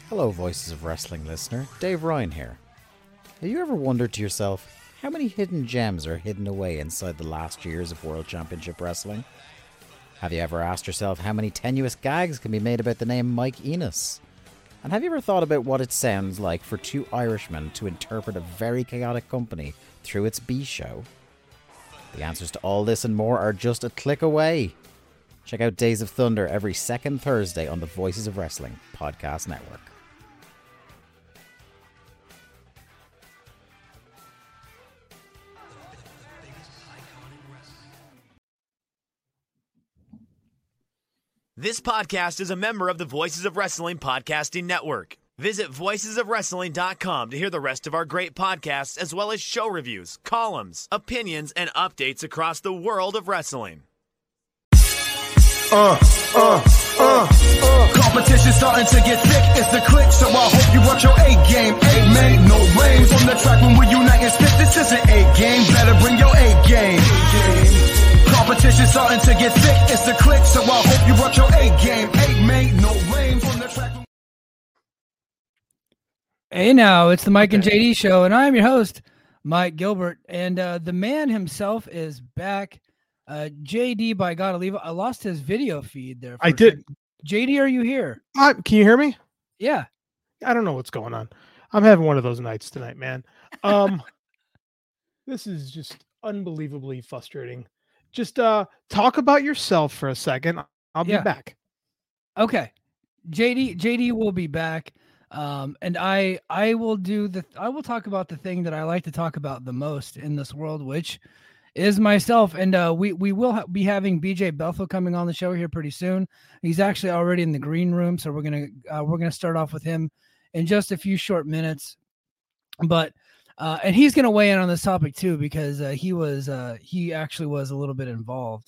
Hello, Voices of Wrestling listener. Dave Ryan here. Have you ever wondered to yourself how many hidden gems are hidden away inside the last years of World Championship Wrestling? Have you ever asked yourself how many tenuous gags can be made about the name Mike Enos? And have you ever thought about what it sounds like for two Irishmen to interpret a very chaotic company through its B show? The answers to all this and more are just a click away. Check out Days of Thunder every second Thursday on the Voices of Wrestling podcast network. This podcast is a member of the Voices of Wrestling podcasting network. Visit voicesofwrestling.com to hear the rest of our great podcasts, as well as show reviews, columns, opinions, and updates across the world of wrestling. Competition starting to get thick, it's the click, so I hope you watch your A game. A-man, no lanes on the track when we unite and spit. This is an A game, better bring your A game. Competition starting to get thick, it's the click, so I hope you watch your A game. A-man, no lanes on the track. Hey now, it's the Mike and JD show, and I'm your host, Mike Gilbert, and the man himself is back. JD, by God, I lost his video feed there. I did. JD, are you here? Can you hear me? Yeah. I don't know what's going on. I'm having one of those nights tonight, man. This is just unbelievably frustrating. Just talk about yourself for a second. I'll be back. Okay. JD will be back. And I will talk about the thing that I like to talk about the most in this world, which is myself. And we will be having BJ Bethel coming on the show here pretty soon. He's actually already in the green room, so we're gonna start off with him in just a few short minutes. But and he's gonna weigh in on this topic too, because he actually was a little bit involved.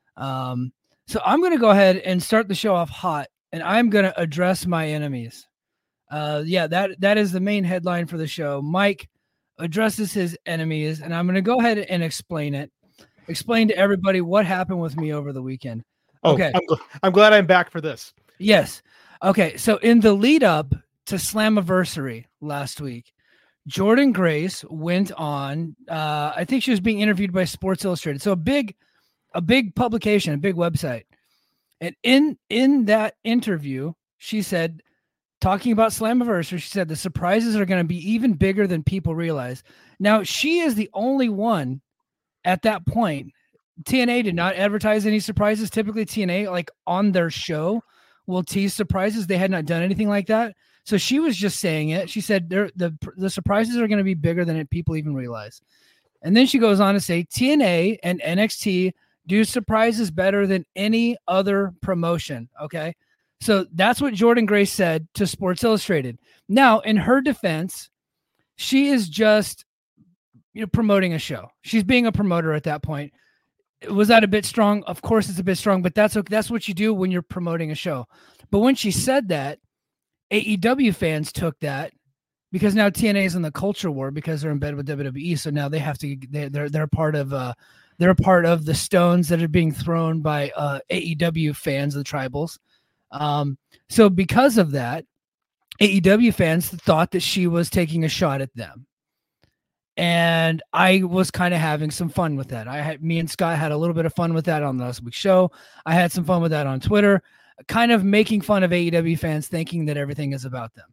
So I'm gonna go ahead and start the show off hot, and I'm gonna address my enemies. That is the main headline for the show. Mike addresses his enemies, and I'm going to go ahead and explain to everybody what happened with me over the weekend. Okay. I'm glad I'm back for this. Yes. Okay. So in the lead up to Slammiversary last week, Jordynne Grace went on, I think she was being interviewed by Sports Illustrated. So a big publication, a big website. And in that interview, she said, talking about Slammiversary, she said the surprises are going to be even bigger than people realize. Now, she is the only one at that point. TNA did not advertise any surprises. Typically, TNA, like on their show, will tease surprises. They had not done anything like that. So she was just saying it. She said the surprises are going to be bigger than people even realize. And then she goes on to say TNA and NXT do surprises better than any other promotion. Okay. So that's what Jordynne Grace said to Sports Illustrated. Now, in her defense, she is just promoting a show. She's being a promoter at that point. Was that a bit strong? Of course, it's a bit strong, but that's what you do when you're promoting a show. But when she said that, AEW fans took that because now TNA is in the culture war because they're in bed with WWE. So now they have to. They're part of. They're a part of the stones that are being thrown by AEW fans, the tribals. So because of that, AEW fans thought that she was taking a shot at them. And I was kind of having some fun with that. Me and Scott had a little bit of fun with that on last week's show. I had some fun with that on Twitter, kind of making fun of AEW fans thinking that everything is about them.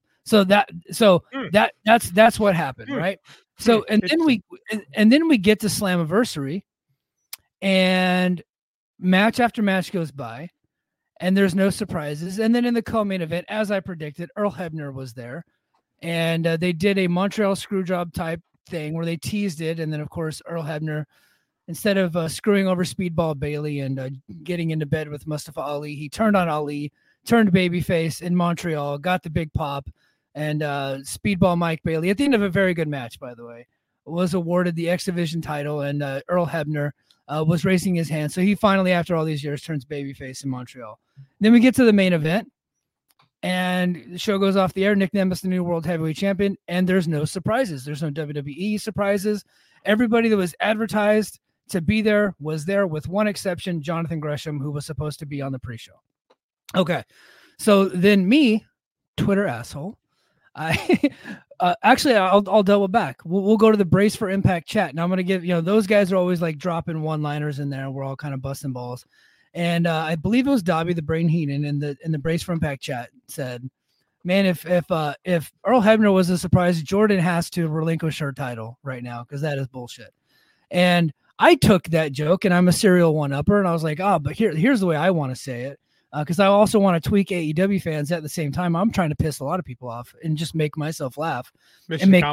That's what happened, right? So, and then we get to Slammiversary, and match after match goes by. And there's no surprises. And then in the co-main event, as I predicted, Earl Hebner was there. And they did a Montreal Screwjob type thing where they teased it. And then, of course, Earl Hebner, instead of screwing over Speedball Bailey and getting into bed with Mustafa Ali, he turned on Ali, turned babyface in Montreal, got the big pop. And Speedball Mike Bailey, at the end of a very good match, by the way, was awarded the X Division title. And Earl Hebner was raising his hand. So he finally, after all these years, turns babyface in Montreal. Then we get to the main event, and the show goes off the air. Nick Nemeth, the new World Heavyweight Champion, and there's no surprises. There's no WWE surprises. Everybody that was advertised to be there was there, with one exception, Jonathan Gresham, who was supposed to be on the pre-show. Okay, so then me, Twitter asshole. I actually, I'll double back. We'll go to the Brace for Impact chat. Now I'm going to give, those guys are always like dropping one-liners in there. We're all kind of busting balls. And I believe it was Dobby, the Brain Heenan, in the Brace for Impact chat said, man, if Earl Hebner was a surprise, Jordan has to relinquish her title right now because that is bullshit. And I took that joke, and I'm a serial one-upper, and I was like, but here's the way I want to say it, because I also want to tweak AEW fans at the same time. I'm trying to piss a lot of people off and just make myself laugh and make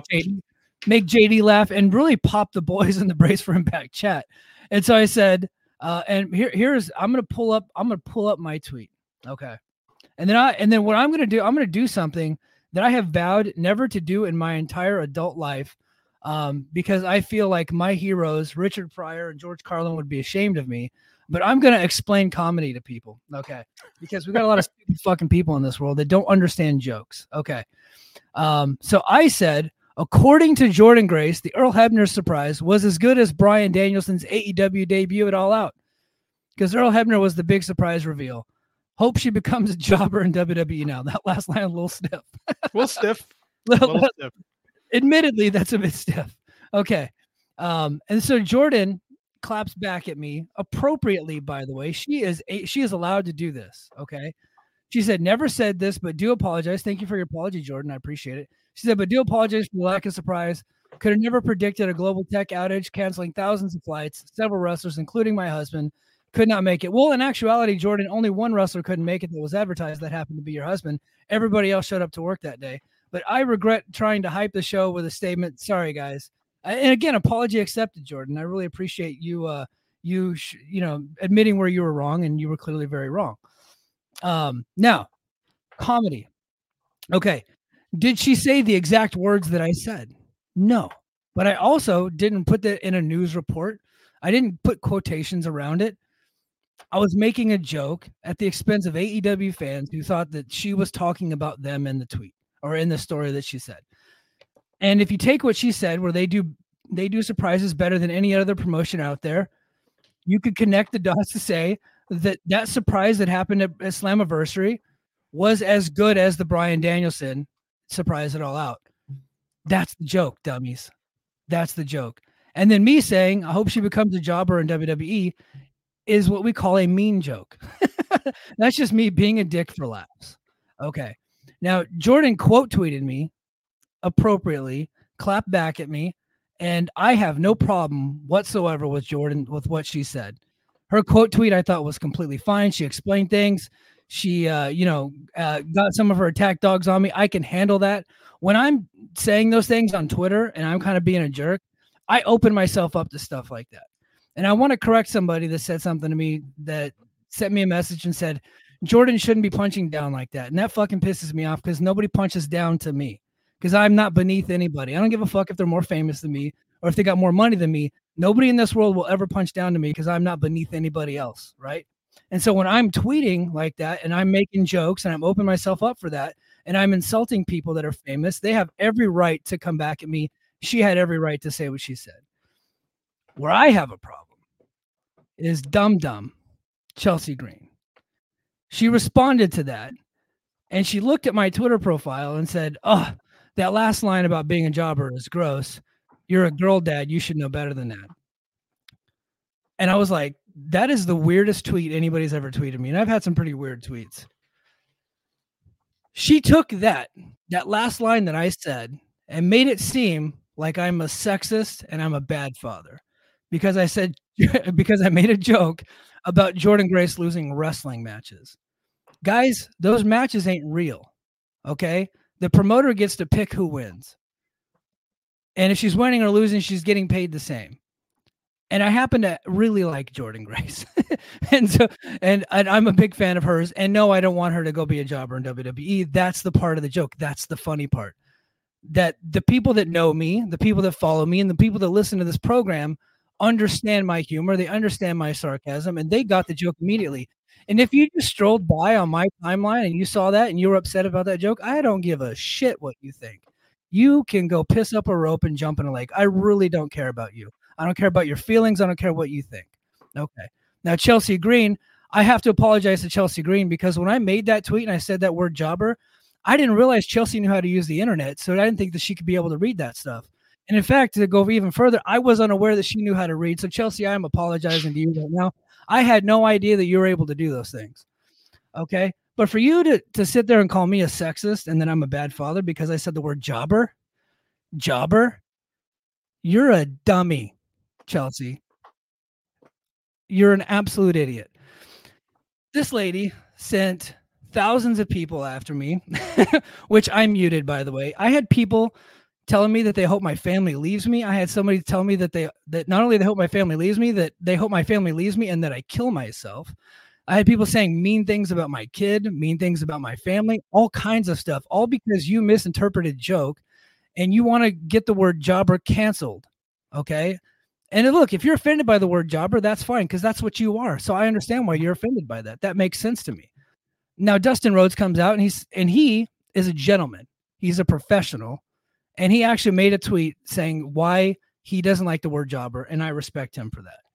JD laugh and really pop the boys in the Brace for Impact chat. And so I said, and here's I'm gonna pull up my tweet, okay. And then what I'm going to do something that I have vowed never to do in my entire adult life, because I feel like my heroes, Richard Pryor and George Carlin, would be ashamed of me. But I'm going to explain comedy to people, okay? Because we've got a lot of stupid fucking people in this world that don't understand jokes, okay? So I said, according to Jordan Grace, the Earl Hebner surprise was as good as Bryan Danielson's AEW debut at All Out, because Earl Hebner was the big surprise reveal. Hope she becomes a jobber in WWE now. That last line, a little stiff. little stiff. Little stiff. Admittedly, that's a bit stiff. Okay. And so Jordan claps back at me appropriately, by the way. She is allowed to do this. Okay. She said, never said this, but do apologize. Thank you for your apology, Jordan. I appreciate it. She said, but do apologize for the lack of surprise. Could have never predicted a global tech outage, canceling thousands of flights, several wrestlers, including my husband, could not make it. Well, in actuality, Jordan, only one wrestler couldn't make it that was advertised. That happened to be your husband. Everybody else showed up to work that day. But I regret trying to hype the show with a statement. Sorry, guys. And again, apology accepted, Jordan. I really appreciate you, admitting where you were wrong, and you were clearly very wrong. Now, comedy. Okay. Did she say the exact words that I said? No. But I also didn't put that in a news report. I didn't put quotations around it. I was making a joke at the expense of AEW fans who thought that she was talking about them in the tweet or in the story that she said. And if you take what she said, where they do surprises better than any other promotion out there, you could connect the dots to say that surprise that happened at Slammiversary was as good as the Bryan Danielson surprise at All Out. That's the joke, dummies. That's the joke. And then me saying, I hope she becomes a jobber in WWE is what we call a mean joke. That's just me being a dick for laughs. Okay. Now, Jordan quote tweeted me appropriately, clapped back at me, and I have no problem whatsoever with Jordan, with what she said. Her quote tweet I thought was completely fine. She explained things. She, got some of her attack dogs on me. I can handle that. When I'm saying those things on Twitter and I'm kind of being a jerk, I open myself up to stuff like that. And I want to correct somebody that said something to me, that sent me a message and said, Jordan shouldn't be punching down like that. And that fucking pisses me off because nobody punches down to me because I'm not beneath anybody. I don't give a fuck if they're more famous than me or if they got more money than me. Nobody in this world will ever punch down to me because I'm not beneath anybody else, right? And so when I'm tweeting like that and I'm making jokes and I'm opening myself up for that and I'm insulting people that are famous, they have every right to come back at me. She had every right to say what she said. Where I have a problem is dumb Chelsea Green. She responded to that and she looked at my Twitter profile and said, oh, that last line about being a jobber is gross. You're a girl, dad. You should know better than that. And I was like, that is the weirdest tweet anybody's ever tweeted me. And I've had some pretty weird tweets. She took that last line that I said and made it seem like I'm a sexist and I'm a bad father because I made a joke about Jordan Grace losing wrestling matches. Guys, those matches ain't real. Okay. The promoter gets to pick who wins. And if she's winning or losing, she's getting paid the same. And I happen to really like Jordan Grace. and I'm a big fan of hers. And no, I don't want her to go be a jobber in WWE. That's the part of the joke. That's the funny part. That the people that know me, the people that follow me, and the people that listen to this program understand my humor. They understand my sarcasm, and they got the joke immediately. And if you just strolled by on my timeline and you saw that and you were upset about that joke, I don't give a shit what you think. You can go piss up a rope and jump in a lake. I really don't care about you. I don't care about your feelings. I don't care what you think. Okay. Now, Chelsea Green, I have to apologize to Chelsea Green because when I made that tweet and I said that word jobber, I didn't realize Chelsea knew how to use the internet, so I didn't think that she could be able to read that stuff. And in fact, to go even further, I was unaware that she knew how to read. So Chelsea, I am apologizing to you right now. I had no idea that you were able to do those things. Okay. But for you to sit there and call me a sexist and then I'm a bad father because I said the word jobber, you're a dummy, Chelsea. You're an absolute idiot. This lady sent thousands of people after me, which I muted, by the way. I had people telling me that they hope my family leaves me. I had somebody tell me that that not only they hope my family leaves me, that they hope my family leaves me and that I kill myself. I had people saying mean things about my kid, mean things about my family, all kinds of stuff, all because you misinterpreted joke and you want to get the word jobber canceled. Okay. And look, if you're offended by the word jobber, that's fine because that's what you are. So I understand why you're offended by that. That makes sense to me. Now, Dustin Rhodes comes out and he is a gentleman. He's a professional. And he actually made a tweet saying why he doesn't like the word jobber. And I respect him for that.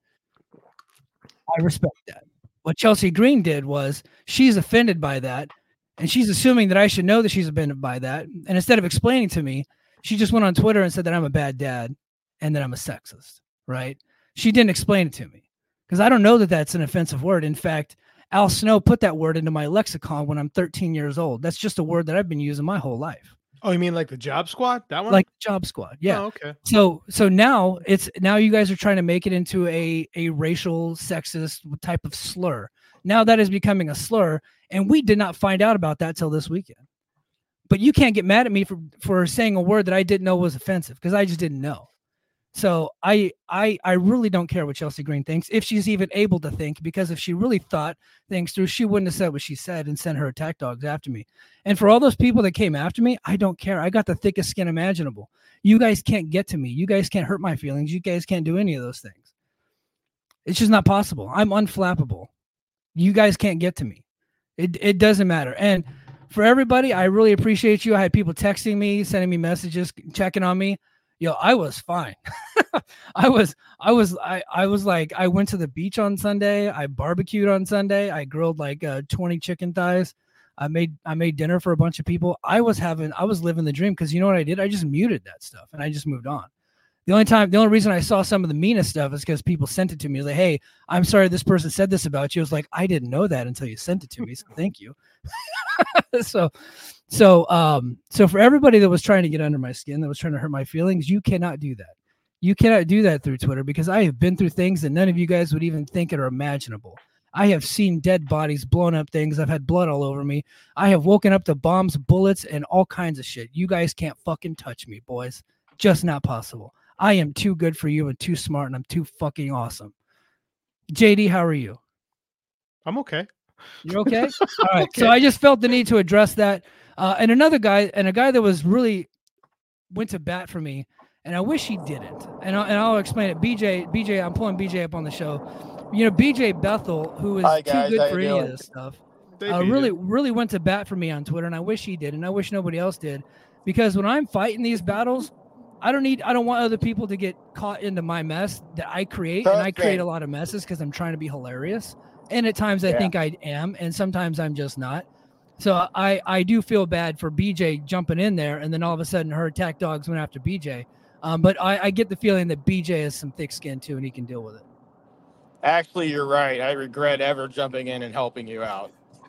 I respect that. What Chelsea Green did was she's offended by that. And she's assuming that I should know that she's offended by that. And instead of explaining to me, she just went on Twitter and said that I'm a bad dad and that I'm a sexist, right? She didn't explain it to me because I don't know that that's an offensive word. In fact, Al Snow put that word into my lexicon when I'm 13 years old. That's just a word that I've been using my whole life. Oh, you mean like the Job Squad? That one? Like Job Squad. Yeah. Oh, okay. So now you guys are trying to make it into a racial sexist type of slur. Now that is becoming a slur. And we did not find out about that till this weekend. But you can't get mad at me for saying a word that I didn't know was offensive because I just didn't know. So I really don't care what Chelsea Green thinks, if she's even able to think, because if she really thought things through, she wouldn't have said what she said and sent her attack dogs after me. And for all those people that came after me, I don't care. I got the thickest skin imaginable. You guys can't get to me. You guys can't hurt my feelings. You guys can't do any of those things. It's just not possible. I'm unflappable. You guys can't get to me. It doesn't matter. And for everybody, I really appreciate you. I had people texting me, sending me messages, checking on me. Yo, I was fine. I was like, I went to the beach on Sunday. I barbecued on Sunday. I grilled like 20 chicken thighs. I made dinner for a bunch of people. I was living the dream because you know what I did? I just muted that stuff and I just moved on. The only reason I saw some of the meanest stuff is because people sent it to me. Like, hey, I'm sorry this person said this about you. I was like, I didn't know that until you sent it to me. So thank you. So for everybody that was trying to get under my skin, that was trying to hurt my feelings, you cannot do that. You cannot do that through Twitter because I have been through things that none of you guys would even think are imaginable. I have seen dead bodies, blown up things. I've had blood all over me. I have woken up to bombs, bullets, and all kinds of shit. You guys can't fucking touch me, boys. Just not possible. I am too good for you and too smart, and I'm too fucking awesome. JD, how are you? I'm okay. You're okay? All right. Okay. So I just felt the need to address that. And a guy that was really went to bat for me, and I wish he didn't. And I'll explain it. BJ, I'm pulling BJ up on the show. You know, BJ Bethel, who is too good for any of this stuff, really went to bat for me on Twitter, and I wish he did, and I wish nobody else did, because when I'm fighting these battles, I don't want other people to get caught into my mess that I create, and I create a lot of messes because I'm trying to be hilarious. And at times I think I am, and sometimes I'm just not. So I do feel bad for BJ jumping in there, and then all of a sudden her attack dogs went after BJ. But I get the feeling that BJ has some thick skin too, and he can deal with it. Actually, you're right. I regret ever jumping in and helping you out.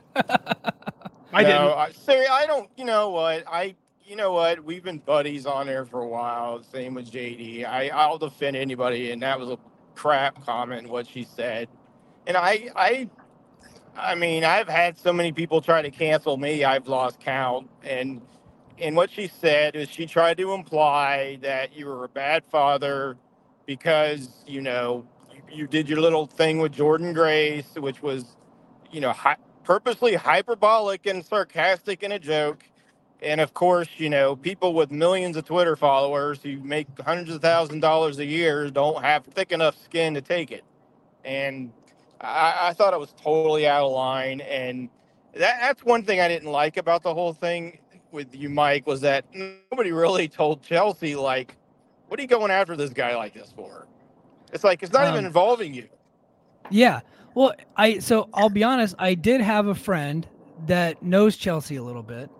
I don't. You know what? We've been buddies on there for a while. Same with JD. I'll defend anybody, and that was a crap comment what she said. And I mean, I've had so many people try to cancel me, I've lost count. And what she said is she tried to imply that you were a bad father because, you know, you did your little thing with Jordan Grace, which was, you know, purposely hyperbolic and sarcastic and a joke. And of course, you know, people with millions of Twitter followers who make hundreds of $1,000s a year don't have thick enough skin to take it. And I thought it was totally out of line. And that's one thing I didn't like about the whole thing with you, Mike, was that nobody really told Chelsea, like, what are you going after this guy like this for? It's like, it's not even involving you. Yeah. Well, so I'll be honest. I did have a friend that knows Chelsea a little bit.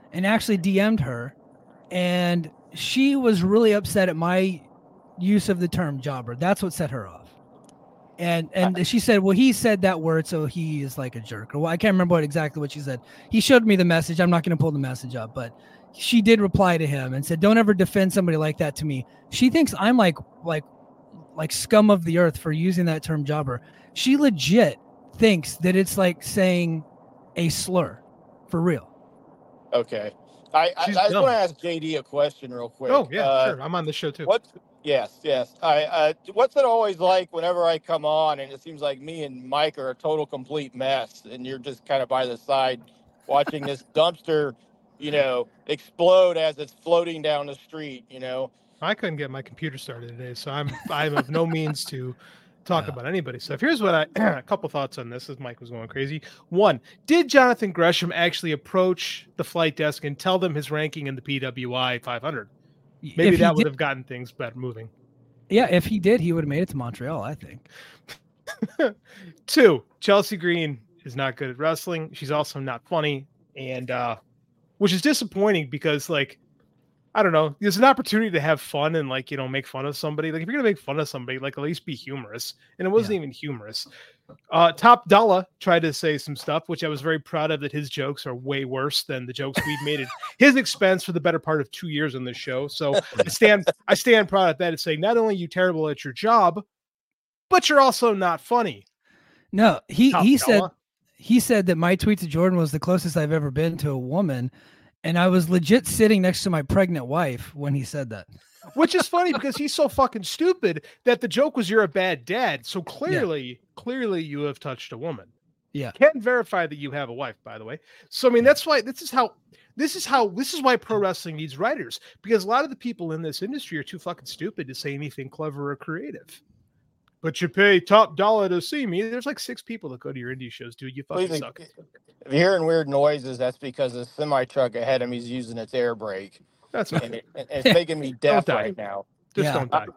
and actually DM'd her, and she was really upset at my use of the term jobber. That's what set her off. And she said, well, he said that word, so he is like a jerk. Or well, I can't remember exactly what she said. He showed me the message. I'm not going to pull the message up, but she did reply to him and said, don't ever defend somebody like that to me. She thinks I'm like scum of the earth for using that term jobber. She legit thinks that it's like saying a slur for real. Okay. I just want to ask JD a question real quick. Oh, yeah, sure. I'm on the show too. Yes. What's it always like whenever I come on and it seems like me and Mike are a total complete mess and you're just kind of by the side watching this dumpster, explode as it's floating down the street, I couldn't get my computer started today, so I have no means to talk about anybody's stuff. Here's what a couple thoughts on this as Mike was going crazy. One, did Jonathan Gresham actually approach the flight desk and tell them his ranking in the PWI 500? Maybe that would have gotten things better moving. Yeah, if he did, he would have made it to Montreal, I think. 2, Chelsea Green is not good at wrestling. She's also not funny, and which is disappointing because, I don't know, there's an opportunity to have fun and make fun of somebody. Like if you're gonna make fun of somebody, at least be humorous. And it wasn't even humorous. Top Dollar tried to say some stuff, which I was very proud of, that his jokes are way worse than the jokes we've made at his expense for the better part of 2 years on this show. So I stand proud of that and saying, not only are you terrible at your job, but you're also not funny. No, he said that my tweet to Jordan was the closest I've ever been to a woman. And I was legit sitting next to my pregnant wife when he said that. Which is funny because he's so fucking stupid that the joke was you're a bad dad. So clearly you have touched a woman. Yeah. Can't verify that you have a wife, by the way. So, I mean, that's why this is why pro wrestling needs writers, because a lot of the people in this industry are too fucking stupid to say anything clever or creative. But you pay top dollar to see me. There's 6 people that go to your indie shows, dude. You fucking suck. If you're hearing weird noises, that's because the semi truck ahead of me is using its air brake. That's okay. And it's making me deaf right now. Just don't die.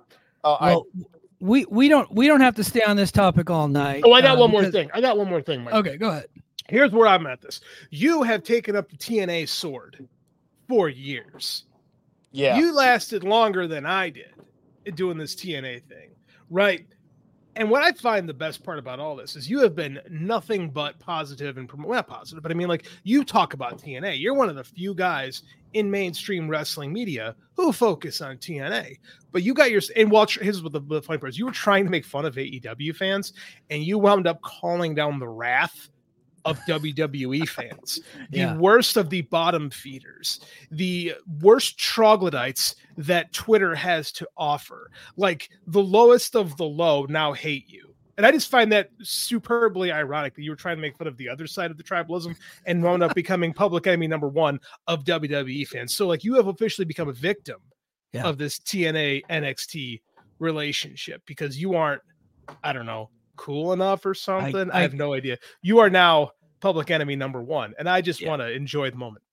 We don't have to stay on this topic all night. Oh, I got one more thing. Mike. Okay, go ahead. Here's where I'm at this. You have taken up the TNA sword for years. Yeah. You lasted longer than I did doing this TNA thing, right? And what I find the best part about all this is you have been nothing but positive and not positive, but I mean, you talk about TNA. You're one of the few guys in mainstream wrestling media who focus on TNA. But you got here's what the funny part is. You were trying to make fun of AEW fans, and you wound up calling down the wrath of WWE fans, the worst of the bottom feeders, the worst troglodytes that Twitter has to offer, the lowest of the low now hate you. And I just find that superbly ironic that you were trying to make fun of the other side of the tribalism and wound up becoming public enemy number 1 of WWE fans. So you have officially become a victim of this TNA NXT relationship because you aren't, I don't know, cool enough or something. I have no idea. You are now public enemy number 1, and I just want to enjoy the moment.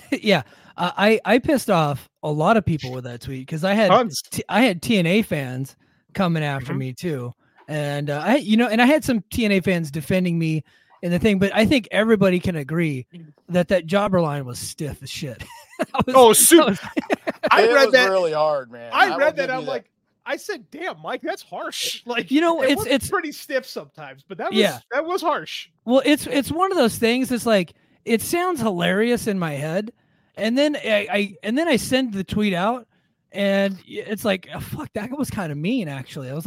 I pissed off a lot of people with that tweet because I had TNA fans coming after me too, and I had some TNA fans defending me in the thing, but I think everybody can agree that jobber line was stiff as shit. Super! I read that really hard, man. I read that. I'm like, I said, "Damn, Mike, that's harsh." It's pretty stiff sometimes, but that was harsh. Well, it's one of those things. It's it sounds hilarious in my head, and then I send the tweet out, and it's oh, fuck, that was kind of mean. Actually, I was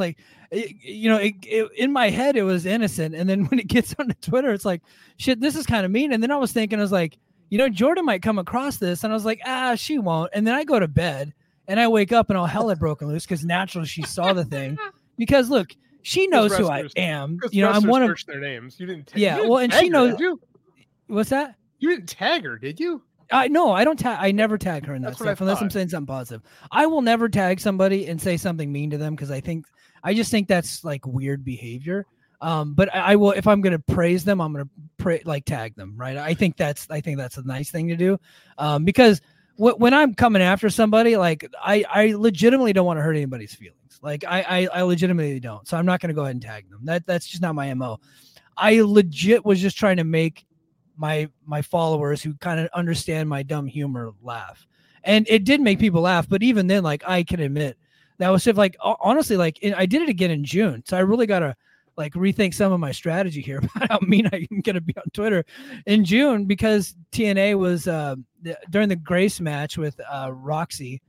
in my head it was innocent, and then when it gets onto Twitter, it's shit, this is kind of mean. And then I was thinking, I was Jordan might come across this, and I was she won't. And then I go to bed. And I wake up and all hell had broken loose because naturally she saw the thing. Because look, she knows who I am. I'm one of their names. You didn't. And she knows. What's that? You didn't tag her, did you? No, I don't tag. I never tag her in that stuff unless I'm saying something positive. I will never tag somebody and say something mean to them because I just think that's weird behavior. But I will, if I'm going to praise them, I'm going to tag them, right? I think that's a nice thing to do, because when I'm coming after somebody, I legitimately don't want to hurt anybody's feelings. I legitimately don't. So I'm not going to go ahead and tag them. That's just not my MO. I legit was just trying to make my followers who kind of understand my dumb humor laugh. And it did make people laugh, but even then, like, I can admit that was just like, honestly, like, I did it again in June. So I really got to like rethink some of my strategy here about how mean I'm going to be on Twitter in June, because TNA was during the Grace match with Roxy,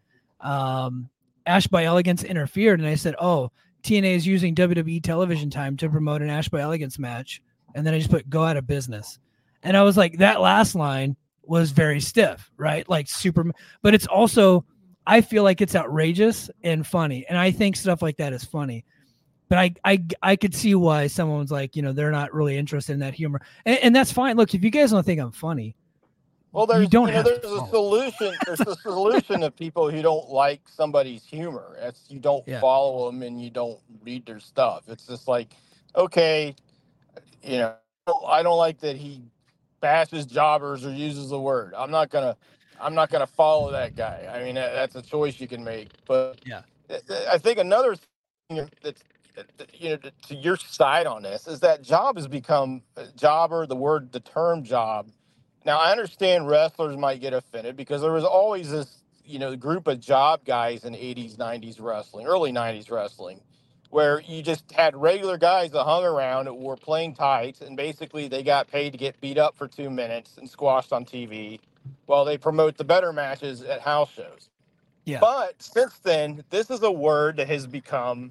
Ash by Elegance interfered. And I said, oh, TNA is using WWE television time to promote an Ash by Elegance match. And then I just put go out of business. And I was like, that last line was very stiff, right? Like super, but it's also, I feel like it's outrageous and funny. And I think stuff like that is funny. But I could see why someone's like, you know, they're not really interested in that humor. And that's fine. Look, if you guys don't think I'm funny, well, there's, you don't you know, have there's to a follow. solution. There's a solution to people who don't like somebody's humor. That's you don't Yeah. follow them and you don't read their stuff. It's just like, okay, you know, I don't like that he bashes jobbers or uses the word. I'm not gonna follow that guy. I mean, that's a choice you can make. But Yeah. I think another thing that's, you know, to your side on this is that job has become jobber. The term job. Now I understand wrestlers might get offended because there was always this, you know, group of job guys in 80s, 90s wrestling, early 90s wrestling, where you just had regular guys that hung around and were playing tights, and basically they got paid to get beat up for 2 minutes and squashed on TV while they promote the better matches at house shows. Yeah. But since then, this is a word that has become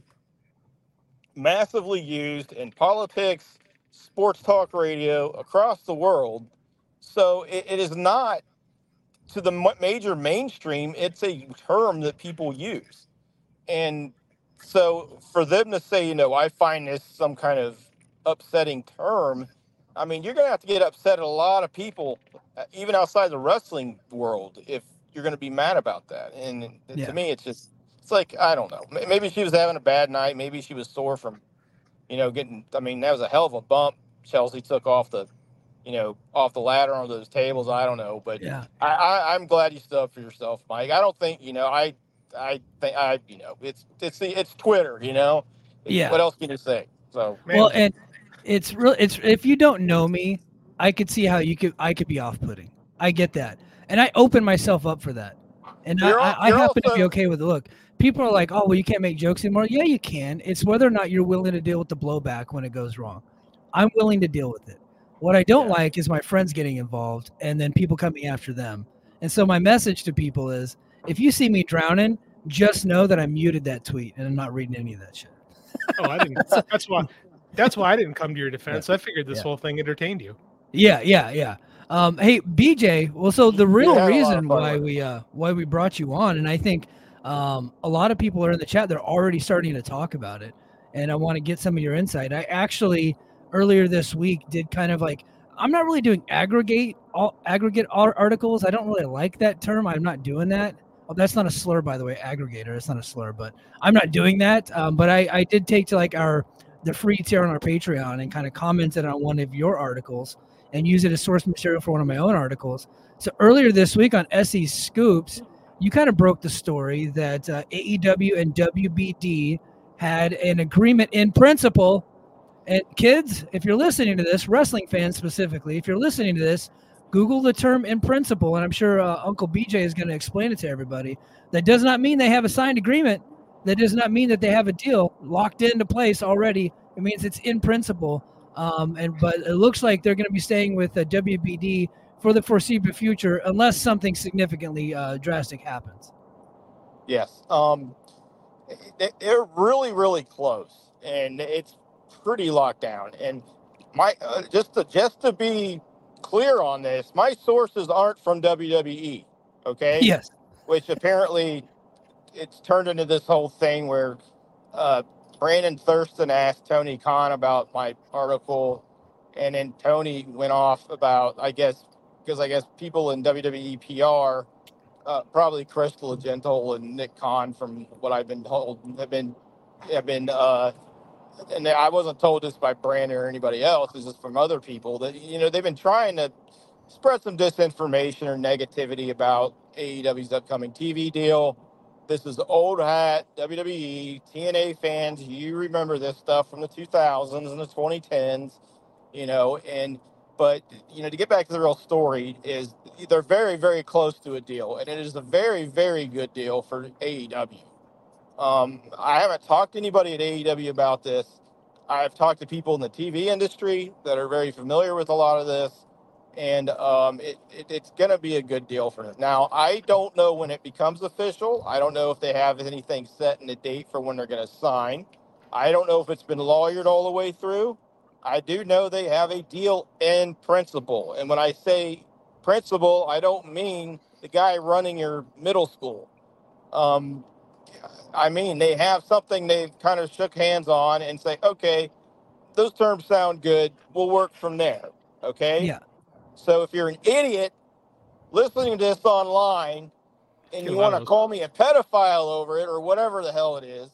massively used in politics, sports talk radio across the world. So it is not to the major mainstream. It's a term that people use. And so for them to say, you know, I find this some kind of upsetting term, I mean, you're going to have to get upset at a lot of people, even outside the wrestling world, if you're going to be mad about that. And Yeah. to me, it's like, I don't know. Maybe she was having a bad night. Maybe she was sore from, you know, that was a hell of a bump Chelsea took off the ladder on those tables. I don't know. But Yeah. I'm glad you stood up for yourself, Mike. I don't think, you know, I think you know, it's Twitter, you know. Yeah. What else can you say? So Well, and it's if you don't know me, I could see how I could be off-putting. I get that, and I open myself up for that, and I happen to be okay with it. Look, people are like, oh, well, you can't make jokes anymore. Yeah, you can. It's whether or not you're willing to deal with the blowback when it goes wrong. I'm willing to deal with it. What I don't like is my friends getting involved and then people coming after them. And so my message to people is, if you see me drowning, just know that I muted that tweet and I'm not reading any of that shit. Oh, I didn't. That's why I didn't come to your defense. I figured this whole thing entertained you. Yeah. Hey, BJ. Well, so the real reason why we brought you on, and I think a lot of people are in the chat. They're already starting to talk about it, and I want to get some of your insight. I actually earlier this week did kind of like, I'm not really doing aggregate articles. I don't really like that term. I'm not doing that. Oh, that's not a slur, by the way. Aggregator. It's not a slur, but I'm not doing that. But I did take to like the free tier on our Patreon and kind of commented on one of your articles and use it as source material for one of my own articles. So earlier this week on SE Scoops, you kind of broke the story that AEW and WBD had an agreement in principle. And kids, if you're listening to this, wrestling fans specifically, if you're listening to this, Google the term in principle, and I'm sure Uncle BJ is going to explain it to everybody. That does not mean they have a signed agreement. That does not mean that they have a deal locked into place already. It means it's in principle. But it looks like they're going to be staying with WBD for the foreseeable future, unless something significantly drastic happens. Yes, they're really, really close, and it's pretty locked down. And my just to be clear on this, my sources aren't from WWE. Okay. Yes. Which apparently it's turned into this whole thing where Brandon Thurston asked Tony Khan about my article, and then Tony went off about, because I guess people in WWE PR, probably Chris Legento and Nick Khan, from what I've been told, have been, and I wasn't told this by Brandon or anybody else. This is from other people that, you know, they've been trying to spread some disinformation or negativity about AEW's upcoming TV deal. This is old hat WWE, TNA fans. You remember this stuff from the 2000s and the 2010s, you know, and But, to get back to the real story is they're very, very close to a deal, and it is a very, very good deal for AEW. I haven't talked to anybody at AEW about this. I've talked to people in the TV industry that are very familiar with a lot of this, and it's going to be a good deal for them. Now, I don't know when it becomes official. I don't know if they have anything set in a date for when they're going to sign. I don't know if it's been lawyered all the way through. I do know they have a deal in principle. And when I say principle, I don't mean the guy running your middle school. I mean, they have something they've kind of shook hands on and say, okay, those terms sound good. We'll work from there. Okay? Yeah. So if you're an idiot listening to this online and you want to call me a pedophile over it or whatever the hell it is,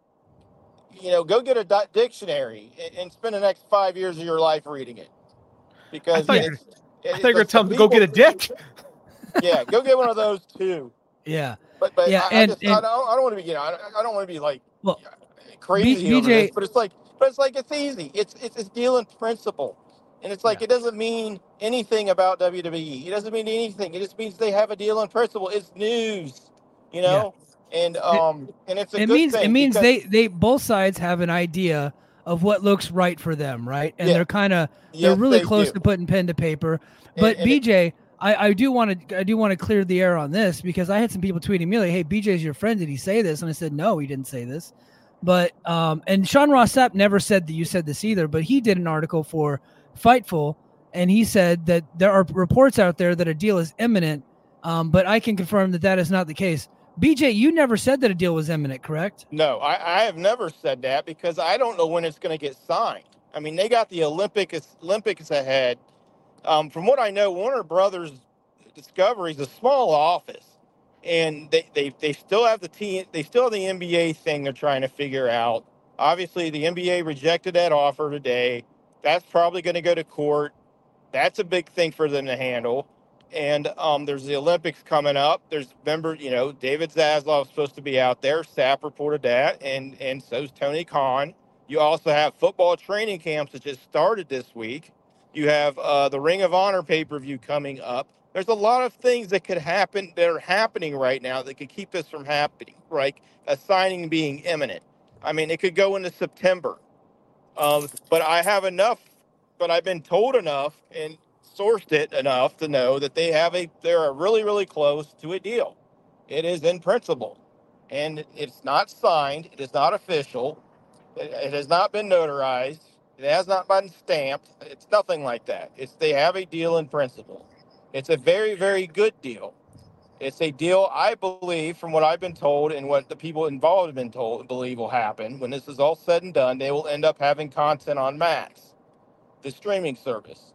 go get a dictionary and spend the next 5 years of your life reading it. Because I thought you were going to tell them to go get a dick. Yeah, go get one of those too. Yeah. But yeah, I don't want to be, I don't want to be like crazy over this, but it's like it's easy. It's deal in principle. And it's like, it doesn't mean anything about WWE. It doesn't mean anything. It just means they have a deal in principle. It's news, Yeah. And it's a good thing. It means they both sides have an idea of what looks right for them, right? And they're really close to putting pen to paper. But BJ, I do want to clear the air on this, because I had some people tweeting me like, "Hey, BJ's your friend. Did he say this?" And I said, "No, he didn't say this." But and Sean Ross Sapp never said that you said this either, but he did an article for Fightful, and he said that there are reports out there that a deal is imminent, but I can confirm that is not the case. BJ, you never said that a deal was imminent, correct? No, I have never said that, because I don't know when it's going to get signed. I mean, they got the Olympics ahead. From what I know, Warner Brothers Discovery is a small office, and they still have the team. They still have the NBA thing they're trying to figure out. Obviously, the NBA rejected that offer today. That's probably going to go to court. That's a big thing for them to handle. And there's the Olympics coming up. David Zaslav's supposed to be out there. Sapp reported that, and so's Tony Khan. You also have football training camps that just started this week. You have the Ring of Honor pay-per-view coming up. There's a lot of things that could happen that are happening right now that could keep this from happening, right? A signing being imminent. I mean, it could go into September. But I have enough, but I've been told enough and sourced it enough to know that they're really, really close to a deal. It is in principle, and it's not signed. It is not official. It has not been notarized. It has not been stamped. It's nothing like that. They have a deal in principle. It's a very, very good deal. It's a deal, I believe, from what I've been told and what the people involved have been told, believe will happen. When this is all said and done, they will end up having content on Max, the streaming service.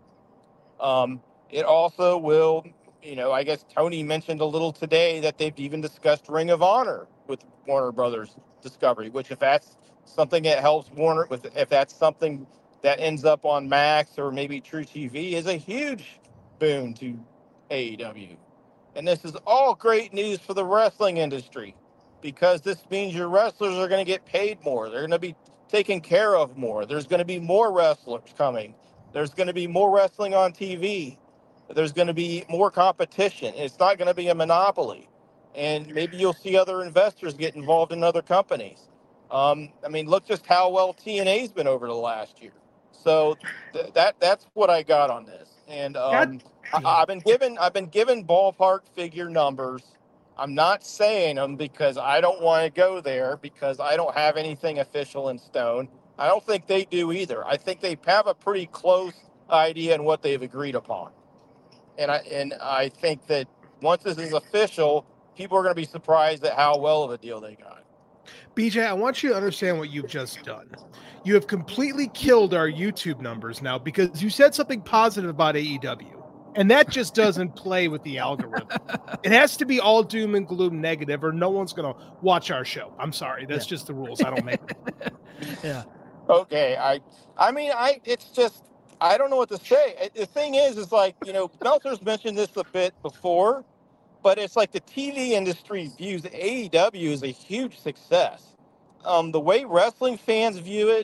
It also will, I guess Tony mentioned a little today that they've even discussed Ring of Honor with Warner Brothers Discovery, which if that's something that helps Warner, if that's something that ends up on Max or maybe True TV, is a huge boon to AEW. And this is all great news for the wrestling industry, because this means your wrestlers are going to get paid more. They're going to be taken care of more. There's going to be more wrestlers coming. There's going to be more wrestling on TV. There's going to be more competition. It's not going to be a monopoly. And maybe you'll see other investors get involved in other companies. Look just how well TNA's been over the last year. So that's what I got on this. And I've been given ballpark figure numbers. I'm not saying them because I don't want to go there, because I don't have anything official in stone. I don't think they do either. I think they have a pretty close idea on what they've agreed upon. And I think that once this is official, people are going to be surprised at how well of a deal they got. BJ, I want you to understand what you've just done. You have completely killed our YouTube numbers now, because you said something positive about AEW. And that just doesn't play with the algorithm. It has to be all doom and gloom negative, or no one's going to watch our show. I'm sorry. That's just the rules. I don't make them. Yeah. Okay. It's just, I don't know what to say. The thing is like, Meltzer's mentioned this a bit before, but it's like the TV industry views AEW as a huge success. The way wrestling fans view it,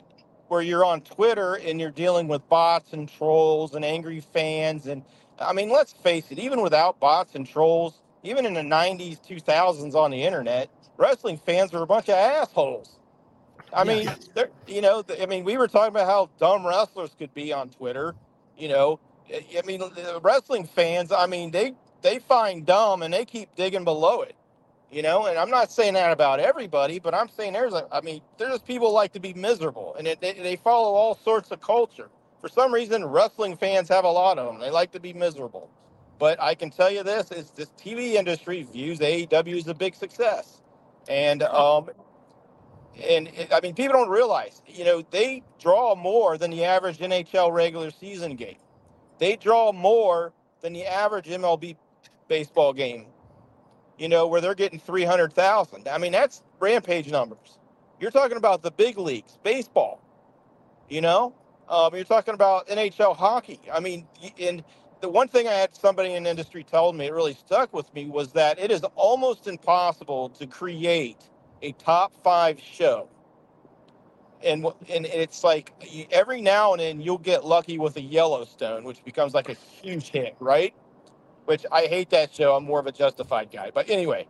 where you're on Twitter and you're dealing with bots and trolls and angry fans. And I mean, let's face it, even without bots and trolls, even in the 90s, 2000s on the internet, wrestling fans were a bunch of assholes. I mean, we were talking about how dumb wrestlers could be on Twitter. I mean, the wrestling fans, I mean, they find dumb and they keep digging below it. And I'm not saying that about everybody, but I'm saying there's people like to be miserable, and they follow all sorts of culture. For some reason, wrestling fans have a lot of them. They like to be miserable. But I can tell you this, is this TV industry views AEW as a big success. And people don't realize, they draw more than the average NHL regular season game. They draw more than the average MLB baseball game, where they're getting 300,000. I mean, that's Rampage numbers. You're talking about the big leagues, baseball, you're talking about NHL hockey. I mean, and the one thing I had somebody in the industry tell me, it really stuck with me, was that it is almost impossible to create a top 5 show. And it's like every now and then you'll get lucky with a Yellowstone, which becomes like a huge hit, right? Which I hate that show. I'm more of a Justified guy. But anyway,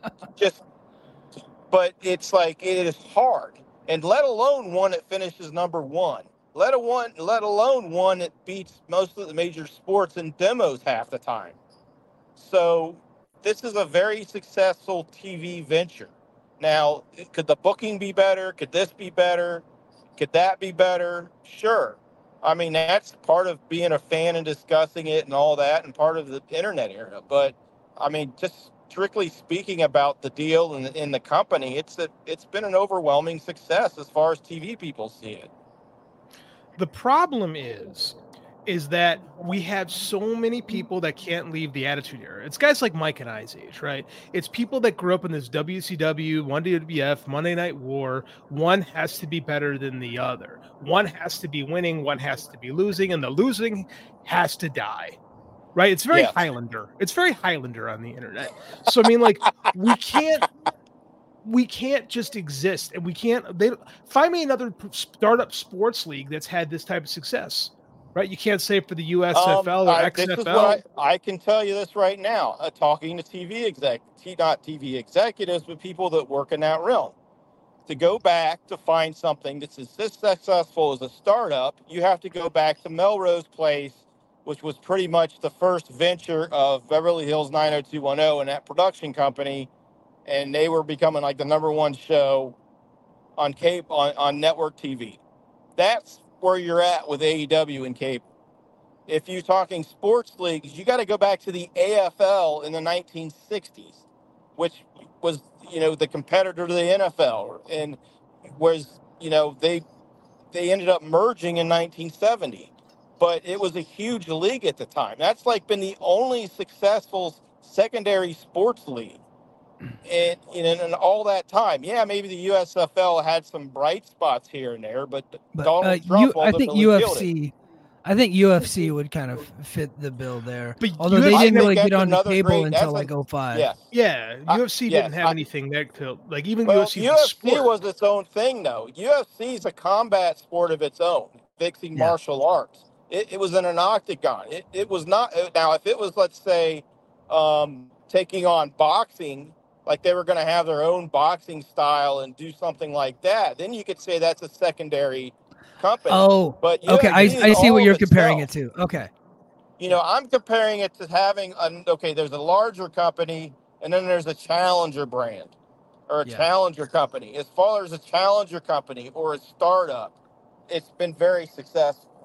but it's like it is hard. And let alone one that finishes number 1. Let alone one that beats most of the major sports in demos half the time. So this is a very successful TV venture. Now, could the booking be better? Could this be better? Could that be better? Sure. I mean, that's part of being a fan and discussing it and all that, and part of the internet era. But, I mean, just strictly speaking about the deal and in the company, it's been an overwhelming success as far as TV people see it. The problem is that we have so many people that can't leave the Attitude Era. It's guys like Mike and I's age, right? It's people that grew up in this WCW, one WWF, Monday Night War. One has to be better than the other. One has to be winning, one has to be losing, and the losing has to die, right? It's very Highlander. It's very Highlander on the internet. So, I mean, like, we can't just exist, and find me another startup sports league that's had this type of success. Right, you can't say for the USFL or XFL. This is what I can tell you this right now. Talking to not TV executives, but people that work in that realm. To go back to find something that's as successful as a startup, you have to go back to Melrose Place, which was pretty much the first venture of Beverly Hills 90210 and that production company, and they were becoming like the number 1 show on network TV. That's where you're at with AEW and cable. If you're talking sports leagues, you got to go back to the AFL in the 1960s, which was, the competitor to the NFL, and was, they ended up merging in 1970, but it was a huge league at the time. That's like been the only successful secondary sports league. And in all that time, maybe the USFL had some bright spots here and there, but Donald Trump I think UFC would kind of fit the bill there. But although they didn't really get on the table until like 05. Yeah, UFC didn't have anything that could, like, even UFC was its own thing, though. UFC is a combat sport of its own, fixing martial arts. It was in an octagon. It was not. Now, if it was, let's say, taking on boxing, like they were going to have their own boxing style and do something like that, then you could say that's a secondary company. Oh, but okay. I see what you're comparing it to. Okay. I'm comparing it to having there's a larger company and then there's a challenger brand or a challenger company. As far as a challenger company or a startup, it's been very successful.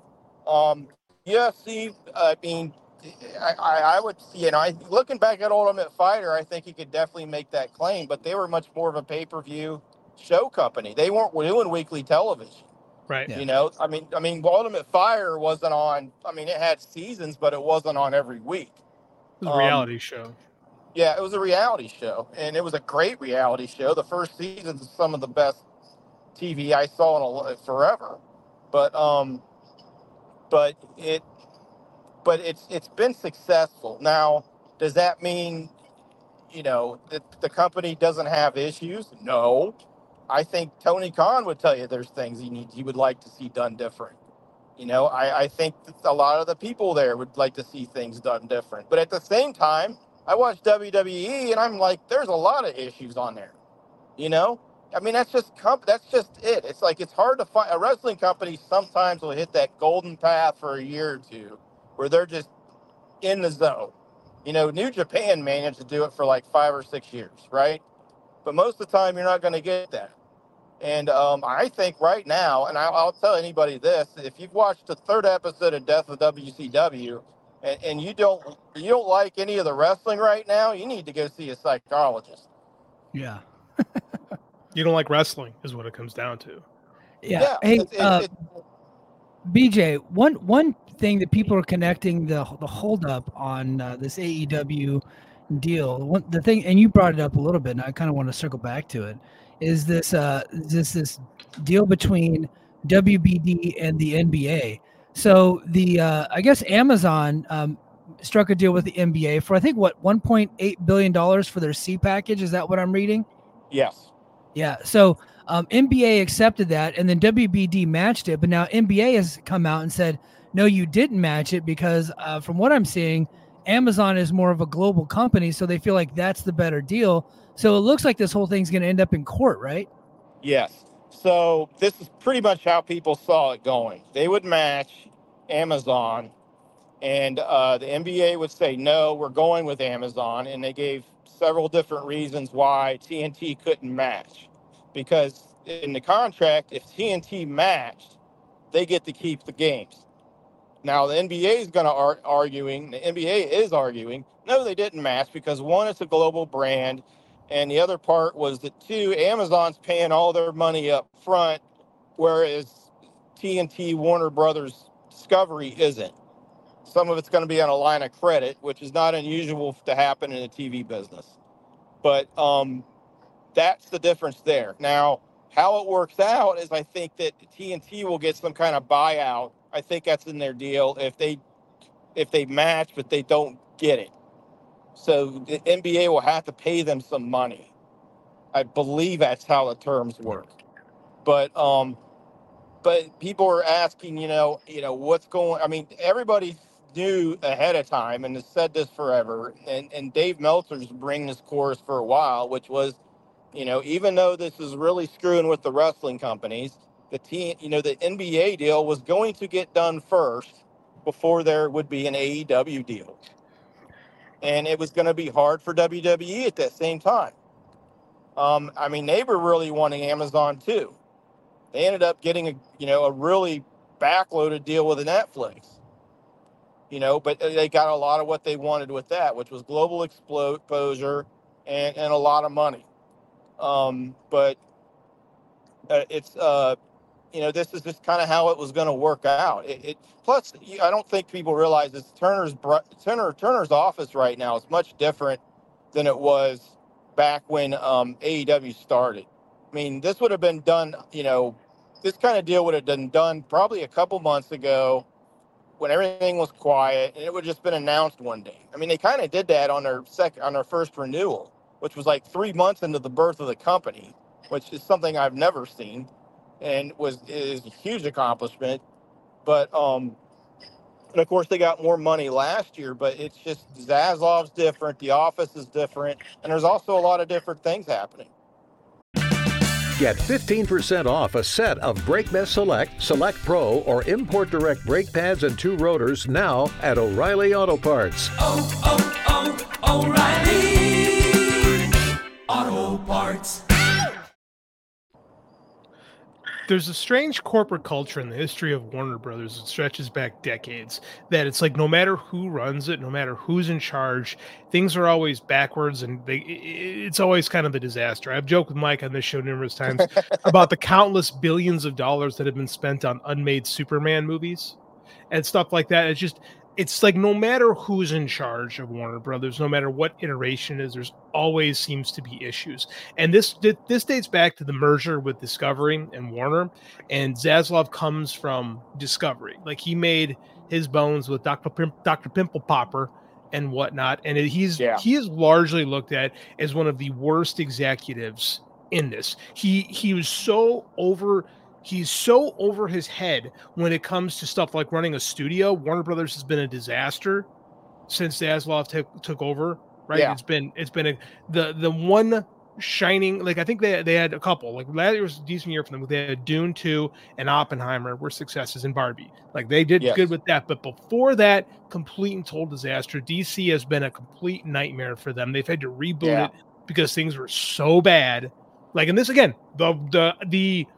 UFC, I mean, I would, looking back at Ultimate Fighter, I think you could definitely make that claim, but they were much more of a pay-per-view show company. They weren't doing weekly television. Right. I mean, Ultimate Fighter wasn't on, it had seasons, but it wasn't on every week. It was a reality show. Yeah, it was a reality show, and it was a great reality show. The first season is some of the best TV I saw in forever. But it's been successful. Now, does that mean, that the company doesn't have issues? No. I think Tony Khan would tell you there's things he would like to see done different. I think that a lot of the people there would like to see things done different. But at the same time, I watch WWE and I'm like, there's a lot of issues on there. I mean, that's just it. It's like, it's hard to find a wrestling company. Sometimes will hit that golden path for a year or two where they're just in the zone. New Japan managed to do it for like 5 or 6 years, right? But most of the time, you're not going to get that. And I think right now, and I'll tell anybody this: if you've watched the 3rd episode of Death of WCW, and you don't like any of the wrestling right now, you need to go see a psychologist. Yeah. You don't like wrestling, is what it comes down to. Yeah. Hey, BJ, one thing that people are connecting the holdup on this AEW deal, the thing, and you brought it up a little bit, and I kind of want to circle back to it, is this deal between WBD and the NBA. So I guess Amazon struck a deal with the NBA for, I think, $1.8 billion for their C package. Is that what I'm reading? Yes. Yeah. So NBA accepted that, and then WBD matched it. But now NBA has come out and said, no, you didn't match it because from what I'm seeing, Amazon is more of a global company, so they feel like that's the better deal. So it looks like this whole thing's going to end up in court, right? Yes. So this is pretty much how people saw it going. They would match Amazon, and the NBA would say, no, we're going with Amazon. And they gave several different reasons why TNT couldn't match. Because in the contract, if TNT matched, they get to keep the games. Now, the NBA is going to the NBA is arguing, no, they didn't match because, one, it's a global brand, and the other part was that, two, Amazon's paying all their money up front, whereas TNT, Warner Brothers, Discovery isn't. Some of it's going to be on a line of credit, which is not unusual to happen in the TV business. But that's the difference there. Now, how it works out is I think that TNT will get some kind of buyout. I think that's in their deal if they match, but they don't get it. So the NBA will have to pay them some money. I believe that's how the terms work. But people are asking, what's going. I mean, everybody knew ahead of time and has said this forever. And Dave Meltzer's bringing this chorus for a while, which was, even though this is really screwing with the wrestling companies, the NBA deal was going to get done first before there would be an AEW deal. And it was going to be hard for WWE at that same time. They were really wanting Amazon too. They ended up getting a really backloaded deal with Netflix. But they got a lot of what they wanted with that, which was global exposure and a lot of money. But it's this is just kind of how it was going to work out. Plus, I don't think people realize this. Turner's office right now is much different than it was back when AEW started. I mean, this would have been done. This kind of deal would have been done probably a couple months ago when everything was quiet, and it would have just been announced one day. I mean, they kind of did that on their first renewal, which was like 3 months into the birth of the company, which is something I've never seen. And is a huge accomplishment, but and of course they got more money last year. But it's just Zaslav's different, the office is different, and there's also a lot of different things happening. Get 15% off a set of BrakeMess Select, Select Pro, or Import Direct brake pads and 2 rotors now at O'Reilly Auto Parts. O'Reilly Auto Parts. There's a strange corporate culture in the history of Warner Brothers that stretches back decades, that it's like no matter who runs it, no matter who's in charge, things are always backwards, and it's always kind of a disaster. I've joked with Mike on this show numerous times about the countless billions of dollars that have been spent on unmade Superman movies and stuff like that. It's like no matter who's in charge of Warner Brothers, no matter what iteration is, there's always seems to be issues. And this dates back to the merger with Discovery and Warner. And Zaslav comes from Discovery. Like, he made his bones with Dr. Pimple Popper and whatnot. And he is largely looked at as one of the worst executives in this. He was so over. He's so over his head when it comes to stuff like running a studio. Warner Brothers has been a disaster since Zaslav took over. Right? Yeah. It's been the one shining, like I think they had a couple, like last year was a decent year for them. They had Dune 2 and Oppenheimer were successes, in Barbie. Like they did good with that. But before that, complete and total disaster. DC has been a complete nightmare for them. They've had to reboot it because things were so bad. Like, and this again, the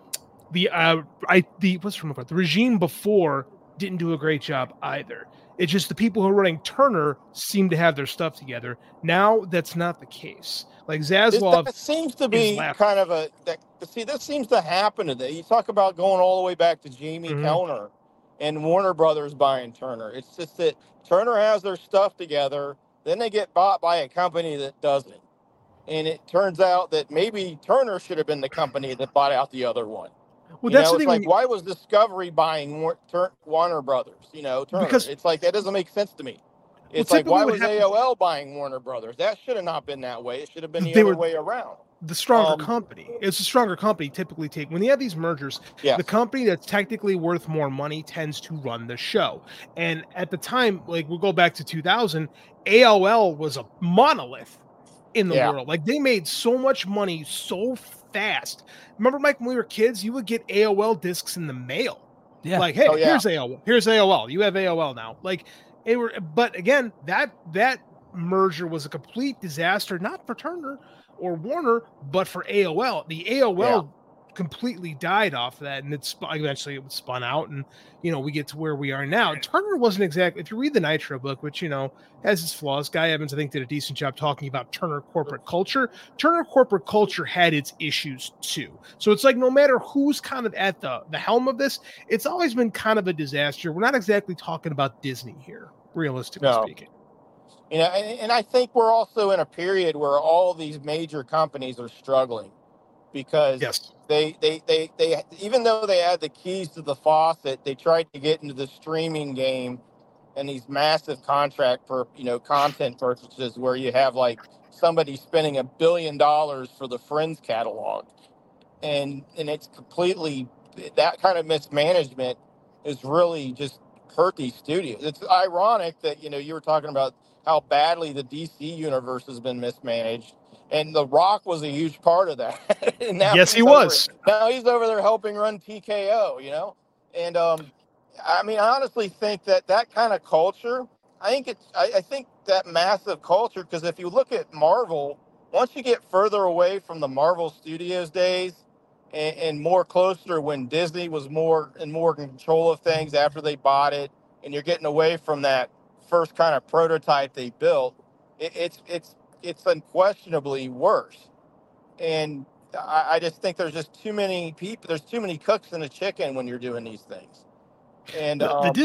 regime before didn't do a great job either. It's just the people who are running Turner seem to have their stuff together. Now that's not the case. Like Zaslav, that seems to be kind of this seems to happen today. You talk about going all the way back to Jamie Kellner and Warner Brothers buying Turner. It's just that Turner has their stuff together, then they get bought by a company that doesn't. And it turns out that maybe Turner should have been the company that bought out the other one. Well, that's the thing. Like, why was Discovery buying Warner Brothers? Turner. Because it's like that doesn't make sense to me. It's like, why was AOL buying Warner Brothers? That should have not been that way. It should have been the other way around. The stronger company. It's a stronger company typically when you have these mergers, the company that's technically worth more money tends to run the show. And at the time, like we'll go back to 2000, AOL was a monolith in the world. Like they made so much money so fast. Remember, Mike, when we were kids, you would get AOL discs in the mail. Yeah. Like, hey, here's AOL. Here's AOL. You have AOL now. Like, but again, that merger was a complete disaster, not for Turner or Warner, but for AOL. The AOL completely died off of that, and eventually it was spun out, and we get to where we are now. Turner wasn't exactly, if you read the Nitro book, which has its flaws. Guy Evans, I think, did a decent job talking about Turner corporate culture. Turner corporate culture had its issues too. So it's like no matter who's kind of at the helm of this, it's always been kind of a disaster. We're not exactly talking about Disney here, realistically speaking. And I think we're also in a period where all these major companies are struggling because they even though they had the keys to the faucet, they tried to get into the streaming game and these massive contract for content purchases where you have like somebody spending $1 billion for the Friends catalog, and it's completely that kind of mismanagement is really just hurt these studios. It's ironic that you were talking about how badly the DC universe has been mismanaged. And The Rock was a huge part of that. And yes, he was. Now he's over there helping run TKO, And I mean, I honestly think that kind of culture, I think that massive culture, because if you look at Marvel, once you get further away from the Marvel Studios days and more closer when Disney was more in control of things after they bought it, and you're getting away from that first kind of prototype they built, it's unquestionably worse. And I just think there's just too many people. There's too many cooks in a chicken when you're doing these things. And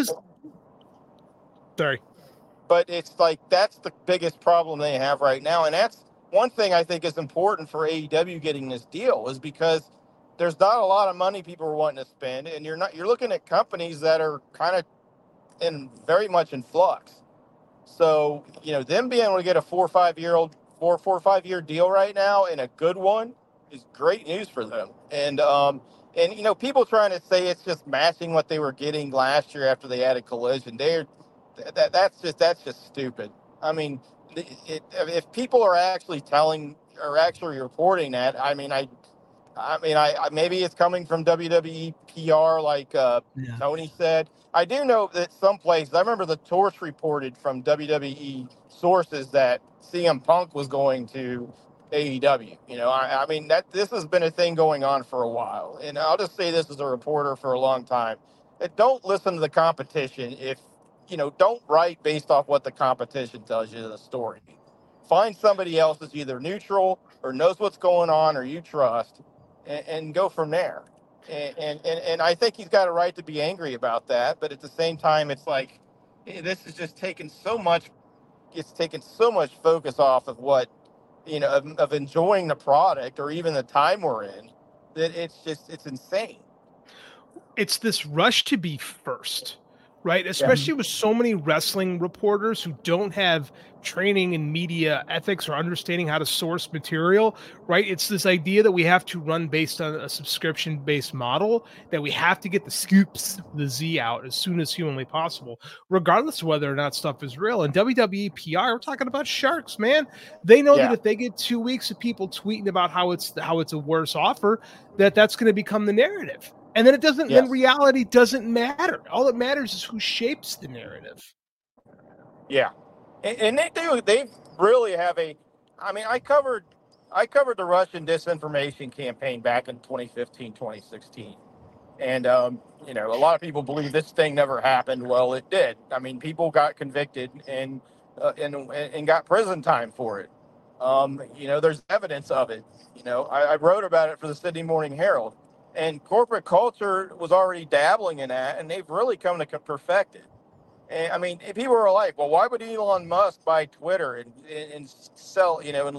sorry, but it's like that's the biggest problem they have right now. And that's one thing I think is important for AEW getting this deal, is because there's not a lot of money people are wanting to spend, and you're looking at companies that are kind of very much in flux. So, them being able to get a 4 or 5 year deal right now, and a good one, is great news for them. And people trying to say it's just matching what they were getting last year after they added Collision. That's just stupid. I mean, if people are actually reporting that, I mean, maybe it's coming from WWE PR, like Tony said. I do know that some places, I remember the Torch reported from WWE sources that CM Punk was going to AEW. I mean, this has been a thing going on for a while. And I'll just say this as a reporter for a long time. Don't listen to the competition. Don't write based off what the competition tells you in the story. Find somebody else that's either neutral or knows what's going on or you trust, and go from there. And I think he's got a right to be angry about that. But at the same time, it's like, this is just taking so much focus off of what, of enjoying the product or even the time we're in, that it's insane. It's this rush to be first, right? Especially with so many wrestling reporters who don't have training in media ethics or understanding how to source material, right? It's this idea that we have to run based on a subscription-based model, that we have to get the scoops, the Z out as soon as humanly possible, regardless of whether or not stuff is real. And WWE PR, we're talking about sharks, man. They know that if they get 2 weeks of people tweeting about how it's a worse offer, that's going to become the narrative. And then it doesn't. Then reality doesn't matter. All that matters is who shapes the narrative. Yeah, and they do. They really have a. I mean, I covered the Russian disinformation campaign back in 2015, 2016, and you know, a lot of people believe this thing never happened. Well, it did. I mean, people got convicted and got prison time for it. You know, there's evidence of it. You know, I wrote about it for the Sydney Morning Herald. And corporate culture was already dabbling in that, and they've really come to perfect it. And I mean, people were like, "Well, why would Elon Musk buy Twitter and sell,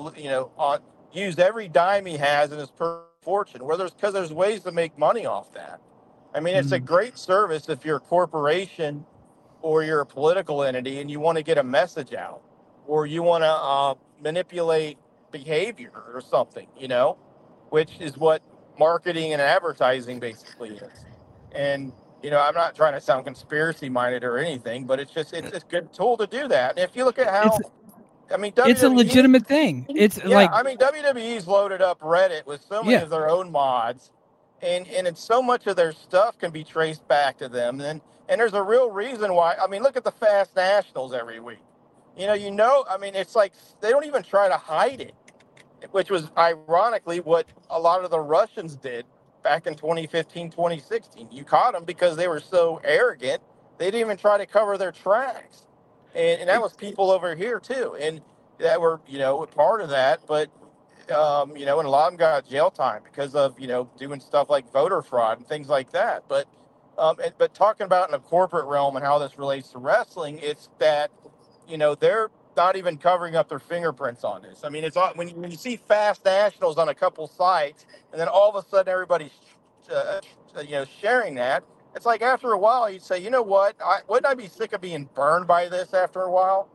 use every dime he has in his fortune?" Well, because there's ways to make money off that. I mean, it's a great service if you're a corporation or you're a political entity and you want to get a message out, or you want to manipulate behavior or something, you know, which is what marketing and advertising basically is. And you know, I'm not trying to sound conspiracy minded or anything, but it's a good tool to do that. And if you look at how it's a legitimate thing. WWE's loaded up Reddit with so many of their own mods, and it's so much of their stuff can be traced back to them. And there's a real reason why. I mean, look at the Fast Nationals every week. I mean, it's like they don't even try to hide it, which was ironically what a lot of the Russians did back in 2015, 2016. You caught them because they were so arrogant. They didn't even try to cover their tracks. And that was people over here too. And that were, part of that. But, and a lot of them got jail time because of, doing stuff like voter fraud and things like that. But talking about in the corporate realm and how this relates to wrestling, it's that, they're not even covering up their fingerprints on this. I mean, it's when you see Fast Nationals on a couple sites, and then all of a sudden everybody's, sharing that. It's like after a while you'd say, you know what? Wouldn't I be sick of being burned by this after a while?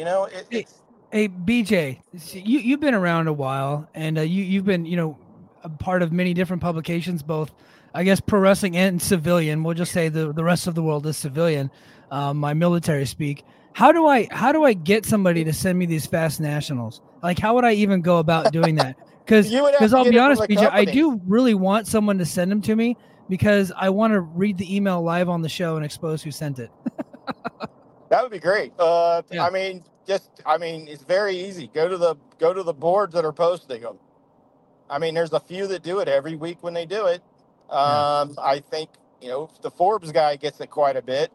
Hey, BJ, you've been around a while, and you've been, a part of many different publications, both, I guess, pro wrestling and civilian. We'll just say the rest of the world is civilian. My military speak. How do I get somebody to send me these Fast Nationals? Like, how would I even go about doing that? Because I'll be honest, BJ, I do really want someone to send them to me because I want to read the email live on the show and expose who sent it. That would be great. I mean, it's very easy. Go to the boards that are posting them. I mean, there's a few that do it every week when they do it. I think, the Forbes guy gets it quite a bit.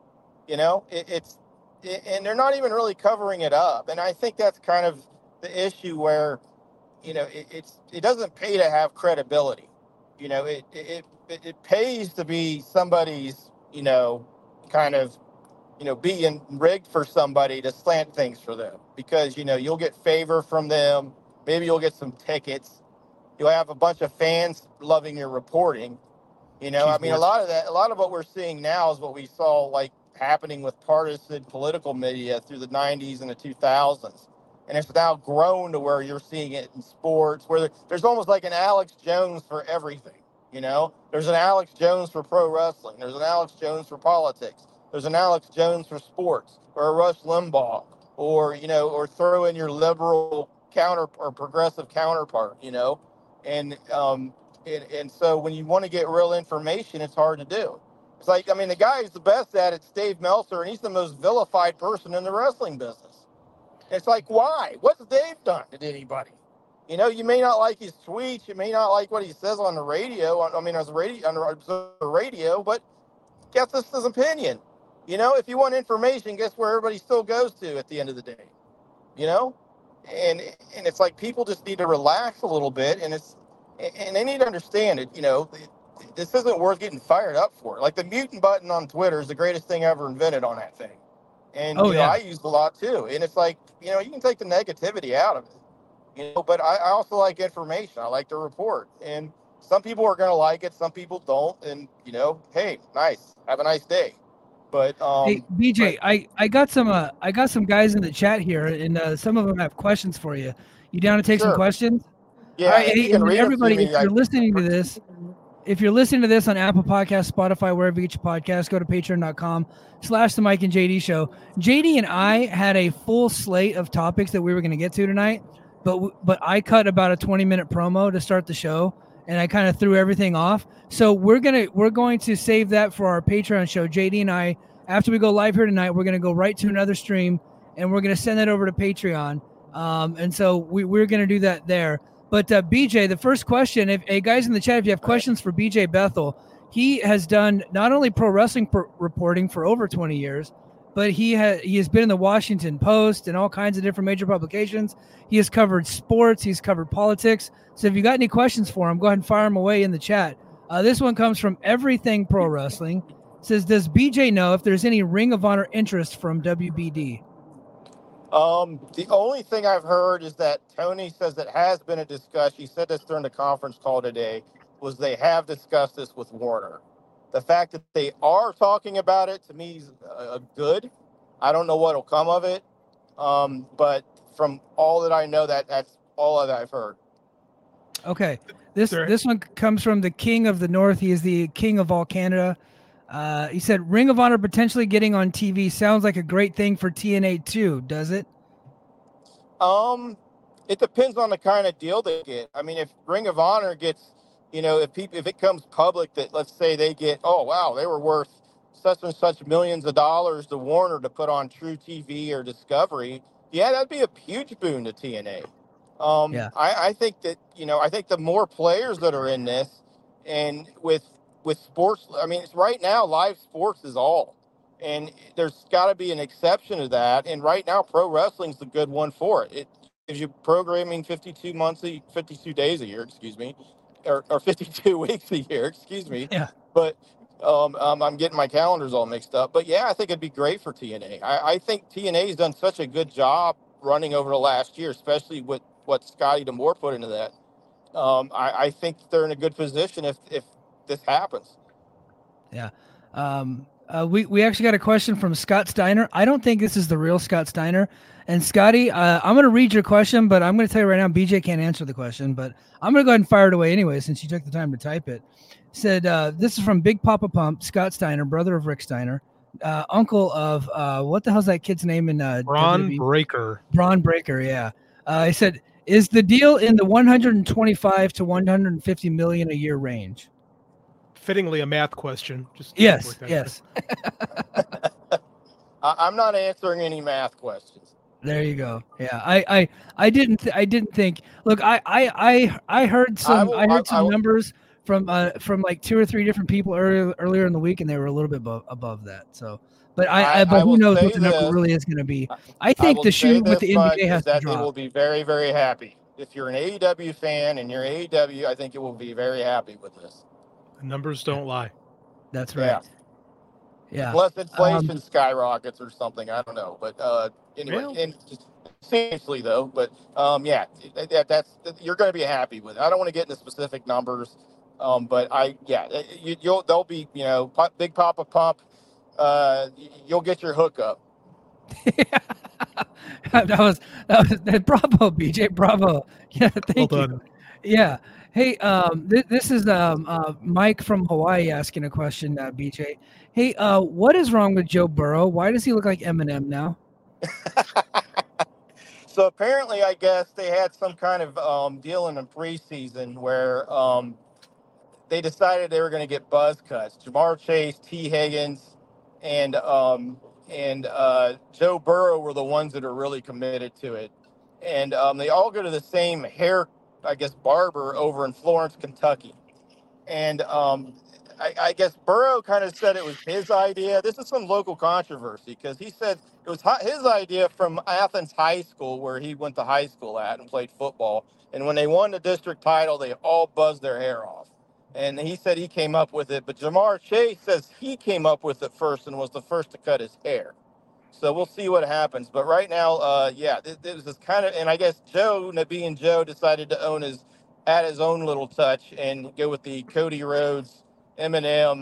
And they're not even really covering it up. And I think that's kind of the issue where, it doesn't pay to have credibility. It pays to be somebody's, kind of, being rigged for somebody to slant things for them because, you'll get favor from them. Maybe you'll get some tickets. You'll have a bunch of fans loving your reporting. A lot of what we're seeing now is what we saw like happening with partisan political media through the 90s and the 2000s. And it's now grown to where you're seeing it in sports, where there's almost like an Alex Jones for everything. There's an Alex Jones for pro wrestling. There's an Alex Jones for politics. There's an Alex Jones for sports, or a Rush Limbaugh, or throw in your liberal counter or progressive counterpart, and so when you want to get real information, it's hard to do. It's like, the guy who's the best at it's Dave Meltzer, and he's the most vilified person in the wrestling business. It's like, why? What's Dave done to anybody? You may not like his tweets, you may not like what he says on the radio, on the radio, but guess this is his opinion. If you want information, guess where everybody still goes to at the end of the day. And it's like people just need to relax a little bit, and they need to understand it. This isn't worth getting fired up for. Like the mutant button on Twitter is the greatest thing ever invented on that thing. And, I used a lot too. And it's like, you can take the negativity out of it, but I also like information. I like to report. And some people are going to like it. Some people don't. And, hey, nice. Have a nice day. But Hey BJ, I got some guys in the chat here, and some of them have questions for you. You down to take some Sure. questions? Yeah, All right, if you hey, can and read them to everybody, me, if you're listening to this, on Apple Podcasts, Spotify, wherever you get your podcast, go to patreon.com/the Mike and JD show. JD and I had a full slate of topics that we were going to get to tonight, but I cut about a 20-minute promo to start the show, and I kind of threw everything off. So we're going to save that for our Patreon show. JD and I, after we go live here tonight, we're going to go right to another stream, and we're going to send that over to Patreon. And so we're going to do that there. But BJ, the first question, if hey guys in the chat, if you have questions for BJ Bethel, he has done not only pro wrestling reporting for over 20 years, but he has been in the Washington Post and all kinds of different major publications. He has covered sports, he's covered politics. So if you got any questions for him, go ahead and fire them away in the chat. This one comes from Everything Pro Wrestling. It says, does BJ know if there's any Ring of Honor interest from WBD? The only thing I've heard is that Tony says it has been a discussion. He said this during the conference call today, was they have discussed this with Warner. The fact that they are talking about it, to me, is good. I don't know what will come of it. But from all that I know, that's all that I've heard. Okay. This one comes from the King of the North. He is the king of all Canada. He said, Ring of Honor potentially getting on TV sounds like a great thing for TNA too, does it? It depends on the kind of deal they get. I mean, if Ring of Honor gets, if it comes public that, let's say they get, oh, wow, they were worth such and such millions of dollars to Warner to put on True TV or Discovery, yeah, that'd be a huge boon to TNA. I think that, I think the more players that are in this, and with sports, I mean, it's right now live sports is all, and there's got to be an exception to that. And right now, pro wrestling's the good one for it. It gives you programming 52 days a year, excuse me, or 52 weeks a year, excuse me. Yeah. But I'm getting my calendars all mixed up. But yeah, I think it'd be great for TNA. I think TNA's done such a good job running over the last year, especially with what Scotty D'Amore put into that. I think they're in a good position if this happens. Yeah. We actually got a question from Scott Steiner. I don't think this is the real Scott Steiner. And Scotty, I'm going to read your question, but I'm going to tell you right now, BJ can't answer the question, but I'm going to go ahead and fire it away anyway, since you took the time to type it. Said, this is from Big Papa Pump, Scott Steiner, brother of Rick Steiner, uncle of, what the hell's that kid's name in Braun WWE? Breaker. Braun Breaker, yeah. He said, is the deal in the 125 to 150 million a year range? Fittingly a math question. Yes. I'm not answering any math questions. There you go. Yeah, I didn't think. Look, I heard some numbers from like 2 or 3 different people earlier in the week, and they were a little bit above that. So, but but who knows what the number really is going to be? I think the shoe with the NBA has to drop. They will be very, very happy. If you're an AEW fan and you're AEW, I think it will be very happy with this. The numbers don't lie. That's right. Yeah. Unless inflation skyrockets or something, I don't know. But anyway, and seriously though, but that's you're going to be happy with it. I don't want to get into specific numbers, but they'll be Big Papa Pump. You'll get your hookup. that was bravo, BJ, bravo. Yeah, thank you. Done. Yeah. Hey, this is Mike from Hawaii asking a question, BJ. Hey, what is wrong with Joe Burrow? Why does he look like Eminem now? So apparently, I guess they had some kind of deal in the preseason where they decided they were going to get buzz cuts. Jamar Chase, T. Higgins, and Joe Burrow were the ones that are really committed to it. And they all go to the same hair, I guess, barber over in Florence, Kentucky. And I guess Burrow kind of said it was his idea. This is some local controversy because he said it was his idea from Athens High School, where he went to high school at and played football. And when they won the district title, they all buzzed their hair off. And he said he came up with it. But Jamar Chase says he came up with it first and was the first to cut his hair. So we'll see what happens. But right now, it was this kind of, and I guess Joe, being Joe, decided to add his own little touch and go with the Cody Rhodes, Eminem,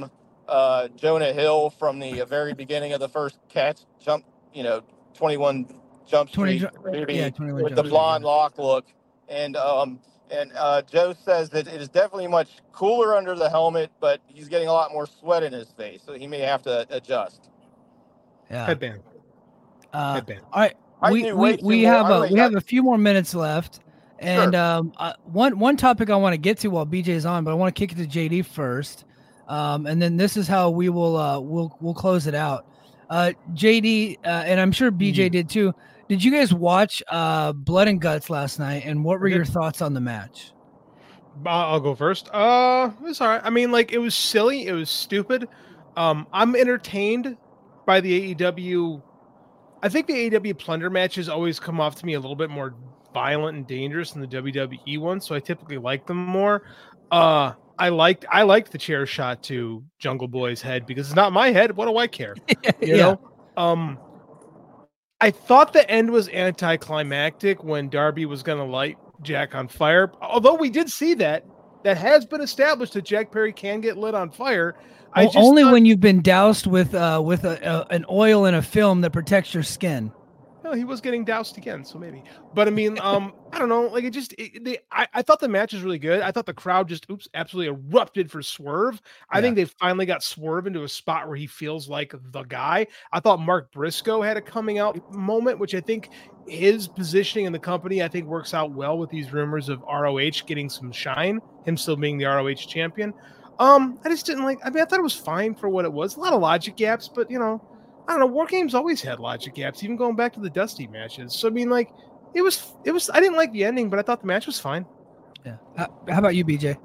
Jonah Hill from the very beginning of the first catch jump, 21 Jump 20 Street movie 21 with Jump the Street, blonde lock look. And Joe says that it is definitely much cooler under the helmet, but he's getting a lot more sweat in his face, so he may have to adjust. Yeah. Headband. Headband. All right. I We knew way too we more. have we have a few more minutes left. And one topic I want to get to while BJ is on, but I want to kick it to JD first. And then this is how we will we'll close it out. JD, and I'm sure BJ did too. Did you guys watch Blood and Guts last night? And what were your thoughts on the match? I'll go first. It was all right. I mean, like, it was silly. It was stupid. I'm entertained by the AEW. I think the AEW plunder matches always come off to me a little bit more violent and dangerous than the WWE ones, so I typically like them more. I liked the chair shot to Jungle Boy's head because it's not my head. What do I care? You know? I thought the end was anticlimactic when Darby was going to light Jack on fire. Although we did see that has been established that Jack Perry can get lit on fire. Only when you've been doused with an oil and a film that protects your skin. Well, he was getting doused again, so maybe. But I mean, I don't know. Like, I thought the match was really good. I thought the crowd just absolutely erupted for Swerve. I think they finally got Swerve into a spot where he feels like the guy. I thought Mark Briscoe had a coming out moment, which I think his positioning in the company, I think, works out well with these rumors of ROH getting some shine, him still being the ROH champion. I just didn't like. I mean, I thought it was fine for what it was. A lot of logic gaps, but I don't know. War Games always had logic gaps, even going back to the Dusty matches. So I mean, like, it was. I didn't like the ending, but I thought the match was fine. Yeah. How about you, BJ?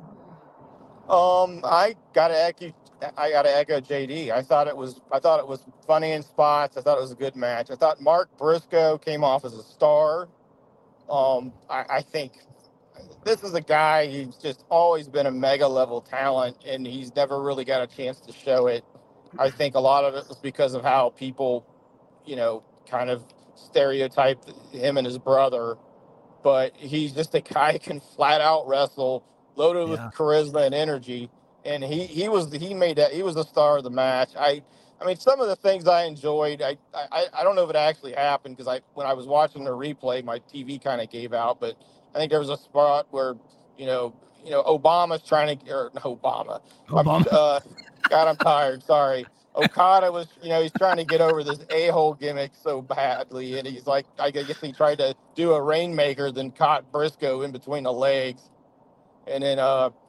I gotta echo JD. I thought it was funny in spots. I thought it was a good match. I thought Mark Briscoe came off as a star. I think this is a guy who's just always been a mega level talent, and he's never really got a chance to show it. I think a lot of it was because of how people, kind of stereotyped him and his brother. But he's just a guy who can flat out wrestle, loaded with charisma and energy. And he was the star of the match. I mean, some of the things I enjoyed, I don't know if it actually happened because when I was watching the replay, my TV kind of gave out. But I think there was a spot where, Obama's trying to, or no, Obama. God, I'm tired. Sorry. Okada was, he's trying to get over this a-hole gimmick so badly. And he's like, I guess he tried to do a Rainmaker, then caught Briscoe in between the legs. And then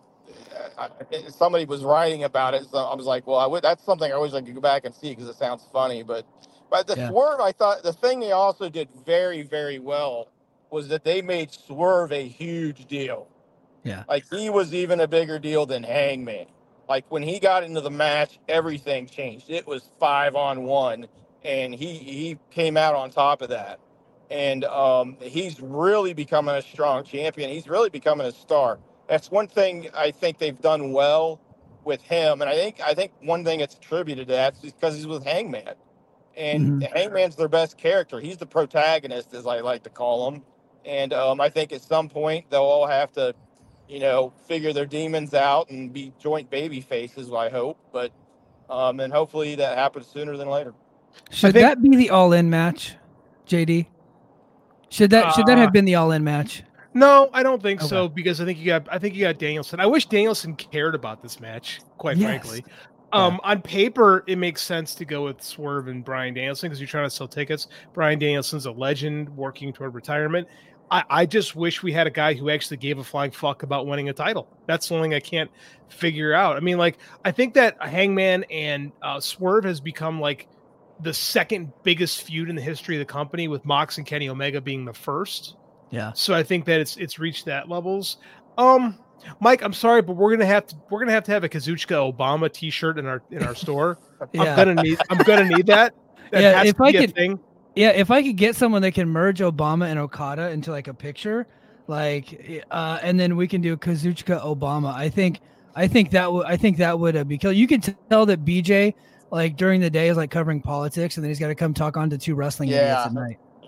somebody was writing about it. So I was like, well, that's something I wish I could go back and see because it sounds funny. But the Swerve, I thought the thing they also did very, very well was that they made Swerve a huge deal. Yeah. Like, he was even a bigger deal than Hangman. Like, when he got into the match, everything changed. It was 5-on-1, and he came out on top of that. And he's really becoming a strong champion. He's really becoming a star. That's one thing I think they've done well with him. And I think one thing it's attributed to that is because he's with Hangman. And Hangman's their best character. He's the protagonist, as I like to call him. And I think at some point they'll all have to, figure their demons out and be joint baby faces, I hope. But and hopefully that happens sooner than later. Should that be the all-in match, JD? Should that have been the all-in match? No, I don't think so, because I think you got Danielson. I wish Danielson cared about this match, quite frankly. On paper, it makes sense to go with Swerve and Bryan Danielson because you're trying to sell tickets. Bryan Danielson's a legend working toward retirement. I just wish we had a guy who actually gave a flying fuck about winning a title. That's the only thing I can't figure out. I mean, like, I think that Hangman and Swerve has become like the second biggest feud in the history of the company, with Mox and Kenny Omega being the first. Yeah. So I think that it's reached that levels. Mike, I'm sorry, but we're gonna have to have a Kazuchika Obama T-shirt in our store. I'm gonna need that. That has to be a thing. Yeah, if I could get someone that can merge Obama and Okada into like a picture, like, and then we can do Kazuchika Obama. I think that would be killer. You can tell that BJ, like, during the day is like covering politics, and then he's got to come talk on to two wrestling idiots at night.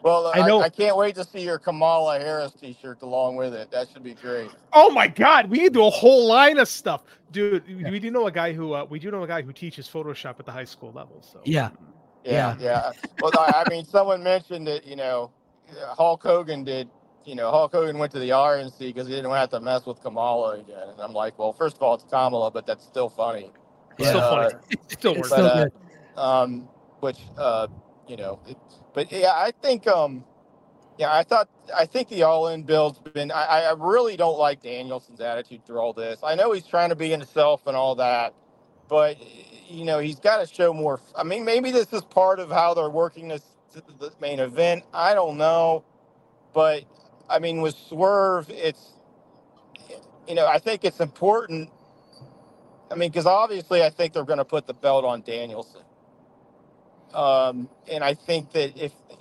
Well, I know. I can't wait to see your Kamala Harris T-shirt along with it. That should be great. Oh my God, we need to do a whole line of stuff, dude. We do know a guy who teaches Photoshop at the high school level. So Yeah. Well, I mean, someone mentioned that Hulk Hogan did. Hulk Hogan went to the RNC because he didn't have to mess with Kamala again. And I'm like, well, first of all, it's Kamala, but that's still funny. It's still funny. It still works. Still good. But yeah, I think I think the all-in build's been. I really don't like Danielson's attitude through all this. I know he's trying to be himself and all that, but he's got to show more. I mean, maybe this is part of how they're working this main event. I don't know, but I mean, with Swerve, it's I think it's important. I mean, because obviously, I think they're going to put the belt on Danielson. And I think that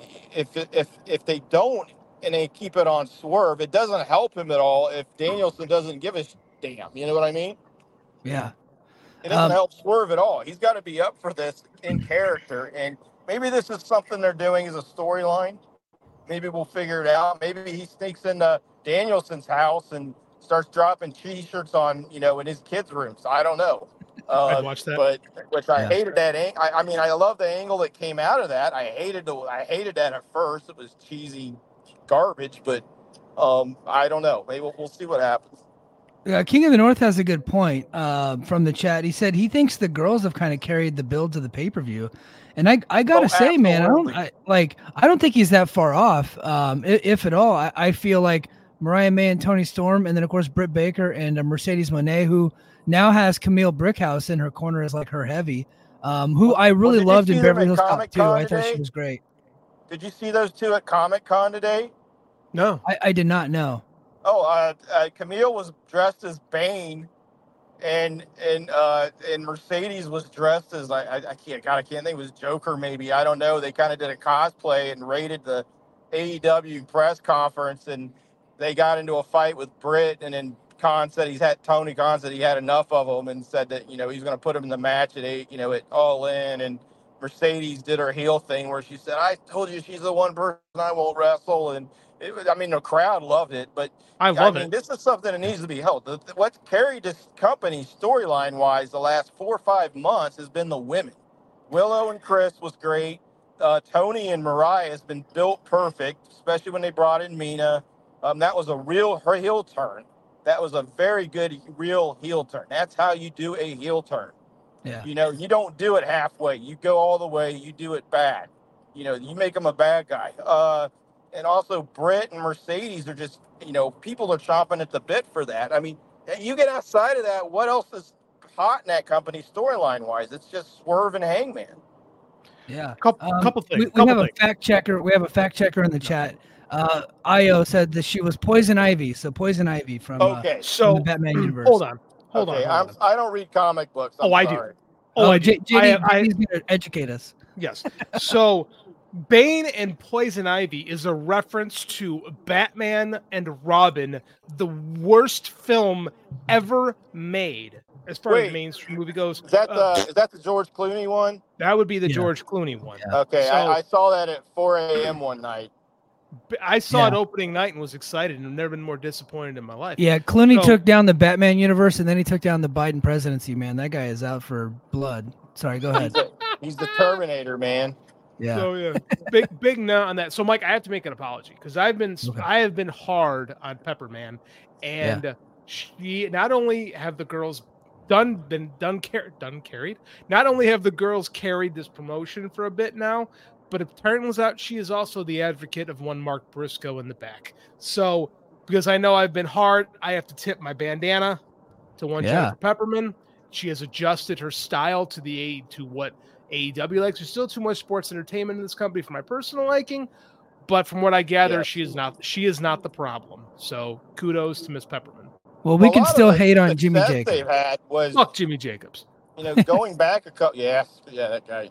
if they don't and they keep it on Swerve, it doesn't help him at all if Danielson doesn't give a damn. You know what I mean? Yeah. It doesn't help Swerve at all. He's got to be up for this in character. And maybe this is something they're doing as a storyline. Maybe we'll figure it out. Maybe he sneaks into Danielson's house and starts dropping T-shirts on, in his kids' rooms. I don't know. I'd watch that. But I hated that. I mean, I love the angle that came out of that. I hated that at first. It was cheesy garbage, but I don't know. Maybe we'll see what happens. King of the North has a good point from the chat. He said he thinks the girls have kind of carried the build to the pay-per-view. And I gotta say, absolutely. man, I don't think he's that far off, if at all. I feel like Mariah May and Toni Storm, and then of course Britt Baker and Mercedes Moné, who now has Camille Brickhouse in her corner as like her heavy, who I really loved in Beverly Hills Cop 2. I thought she was great. Did you see those two at Comic-Con today? No, I did not know. Oh, Camille was dressed as Bane, and Mercedes was dressed as I can't think it was Joker maybe, I don't know. They kind of did a cosplay and raided the AEW press conference, and they got into a fight with Britt, and then Tony Khan said he had enough of them and said that he's going to put him in the match at All In, and Mercedes did her heel thing where she said, "I told you she's the one person I won't wrestle," and the crowd loved it, but I mean, this is something that needs to be held. What's carried this company storyline-wise the last 4 or 5 months has been the women. Willow and Chris was great. Tony and Mariah has been built perfect, especially when they brought in Mina. That was her heel turn. That was a very good real heel turn. That's how you do a heel turn. Yeah. You don't do it halfway. You go all the way. You do it bad. You make them a bad guy. And also Britt and Mercedes are just, people are chomping at the bit for that. I mean, you get outside of that, what else is hot in that company storyline-wise? It's just Swerve and Hangman. Yeah. Couple things. We have a fact checker. We have a fact checker in the chat. Io said that she was Poison Ivy. So Poison Ivy from from the Batman universe. Hold on. I don't read comic books. I do. JD, he's going to educate us. Yes. So Bane and Poison Ivy is a reference to Batman and Robin, the worst film ever made as far as mainstream movie goes. Is that the George Clooney one? That would be the George Clooney one. Yeah. Okay, so, I saw that at 4 a.m. one night. I saw it opening night and was excited, and I've never been more disappointed in my life. Yeah, Clooney took down the Batman universe, and then he took down the Biden presidency, man. That guy is out for blood. Sorry, go ahead. He's the Terminator, man. Yeah. So big no on that. So Mike, I have to make an apology because I have been hard on Pepperman, and she not only have the girls carried. Not only have the girls carried this promotion for a bit now, but it turns out she is also the advocate of one Mark Briscoe in the back. So because I know I've been hard, I have to tip my bandana to one Jennifer Pepperman. She has adjusted her style to what AEW likes. There's still too much sports entertainment in this company for my personal liking, but from what I gather, she is not the problem. So kudos to Miss Pepperman. Well, we can still hate on Jimmy Jacobs. They've had was fuck Jimmy Jacobs. Going back a couple, that guy.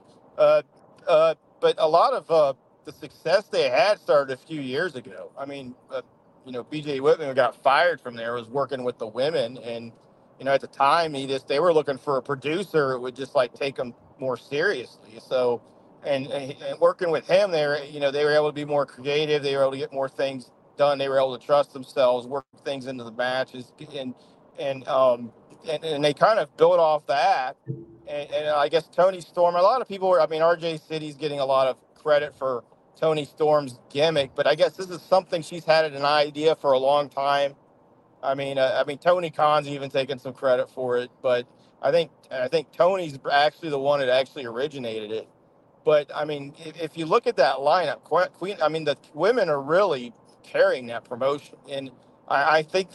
But a lot of the success they had started a few years ago. I mean, BJ Whitman got fired from there. Was working with the women, and at the time they were looking for a producer who would just take them more seriously. So and working with him, they were able to be more creative. They were able to get more things done. They were able to trust themselves, work things into the matches, and they kind of built off that. And I guess Toni Storm, a lot of people RJ City's getting a lot of credit for Toni Storm's gimmick, but I guess this is something she's had an idea for a long time. Tony Khan's even taken some credit for it, but I think Tony's actually the one that actually originated it. But if you look at that lineup, Queen, the women are really carrying that promotion, and I think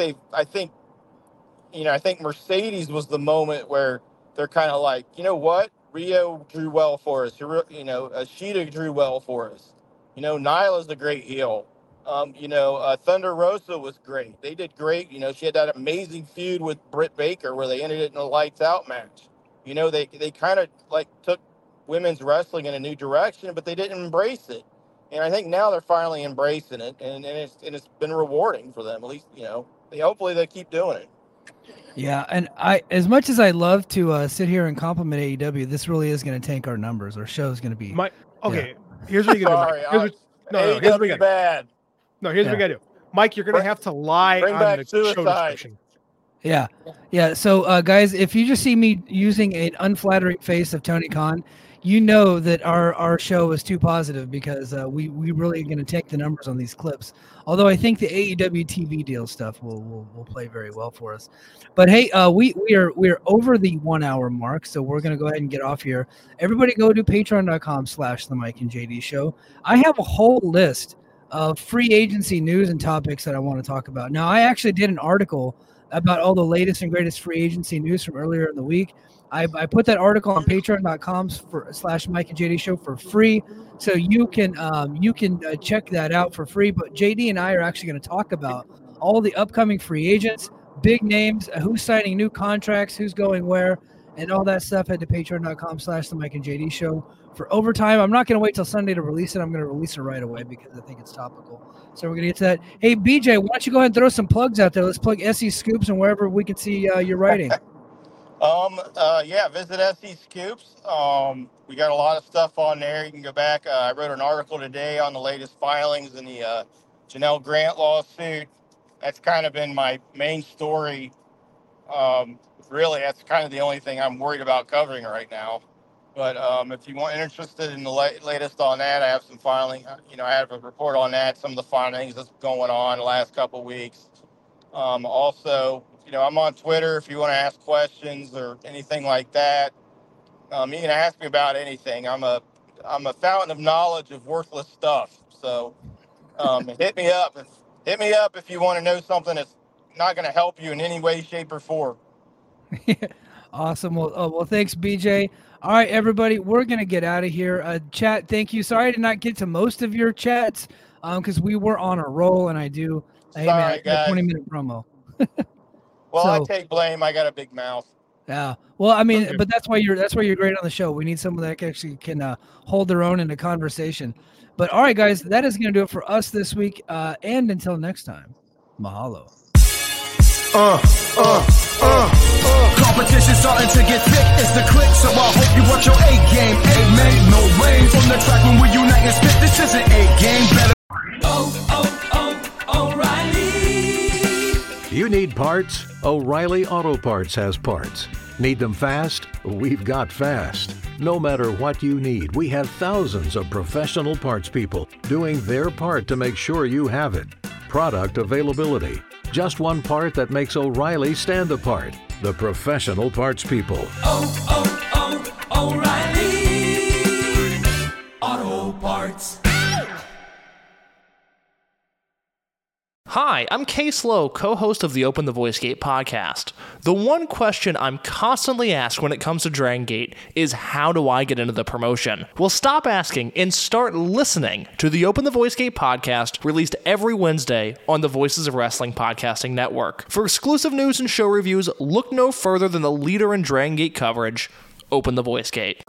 Mercedes was the moment where they're kind of like, you know what, Rio drew well for us, Ashita drew well for us, Nyla's a great heel. Thunder Rosa was great. They did great. She had that amazing feud with Britt Baker where they ended it in a lights out match. They kind of like took women's wrestling in a new direction, but they didn't embrace it. And I think now they're finally embracing it, and it's been rewarding for them. At least, hopefully they keep doing it. Yeah, and as much as I love to sit here and compliment AEW, this really is going to tank our numbers. Our show is going to be Here's what you got to do. Here's what we got. Bad. No, here's what we got to do. Mike, you're going to have to lie on the show description. Yeah. So, guys, if you just see me using an unflattering face of Tony Khan, you know that our show is too positive because we really are going to take the numbers on these clips. Although I think the AEW TV deal stuff will play very well for us. But hey, we're over the 1 hour mark, so we're going to go ahead and get off here. Everybody go to patreon.com/The Mike and JD Show. I have a whole list of free agency news and topics that I want to talk about. Now, I actually did an article about all the latest and greatest free agency news from earlier in the week. I put that article on patreon.com/Mike and JD Show for free, so you can check that out for free. But JD and I are actually going to talk about all the upcoming free agents, big names, who's signing new contracts, who's going where, and all that stuff. Head to patreon.com/The Mike and JD Show for overtime. I'm not going to wait till Sunday to release it. I'm going to release it right away because I think it's topical. So we're going to get to that. Hey, BJ, why don't you go ahead and throw some plugs out there? Let's plug SE Scoops and wherever we can see your writing. Visit SE Scoops. We got a lot of stuff on there. You can go back. I wrote an article today on the latest filings in the Janelle Grant lawsuit. That's kind of been my main story. Really, that's kind of the only thing I'm worried about covering right now. But if you want interested in the latest on that, I have some filing. I have a report on that, some of the findings that's going on the last couple of weeks. Also, I'm on Twitter if you want to ask questions or anything like that. You can ask me about anything. I'm a fountain of knowledge of worthless stuff. So hit me up. Hit me up if you want to know something that's not going to help you in any way, shape, or form. Awesome. Well, thanks, BJ. All right, everybody, we're going to get out of here. Chat, thank you. Sorry I did not get to most of your chats because we were on a roll, and I 20-minute promo. Well, I take blame. I got a big mouth. Yeah. Well, but that's why you're great on the show. We need someone that actually can hold their own in a conversation. But all right, guys, that is going to do it for us this week. And until next time, mahalo. Competition starting to get thick, it's the click, so I hope you watch your A-game. Amen, no rain from the track when we unite and spit. This is an A-game, better. O'Reilly. You need parts? O'Reilly Auto Parts has parts. Need them fast? We've got fast. No matter what you need, we have thousands of professional parts people doing their part to make sure you have it. Product availability. Just one part that makes O'Reilly stand apart. The professional parts people. O'Reilly Auto Parts. Hi, I'm Case Lowe, co-host of the Open the Voice Gate podcast. The one question I'm constantly asked when it comes to Dragon Gate is how do I get into the promotion? Well, stop asking and start listening to the Open the Voice Gate podcast, released every Wednesday on the Voices of Wrestling Podcasting Network. For exclusive news and show reviews, look no further than the leader in Dragon Gate coverage, Open the Voice Gate.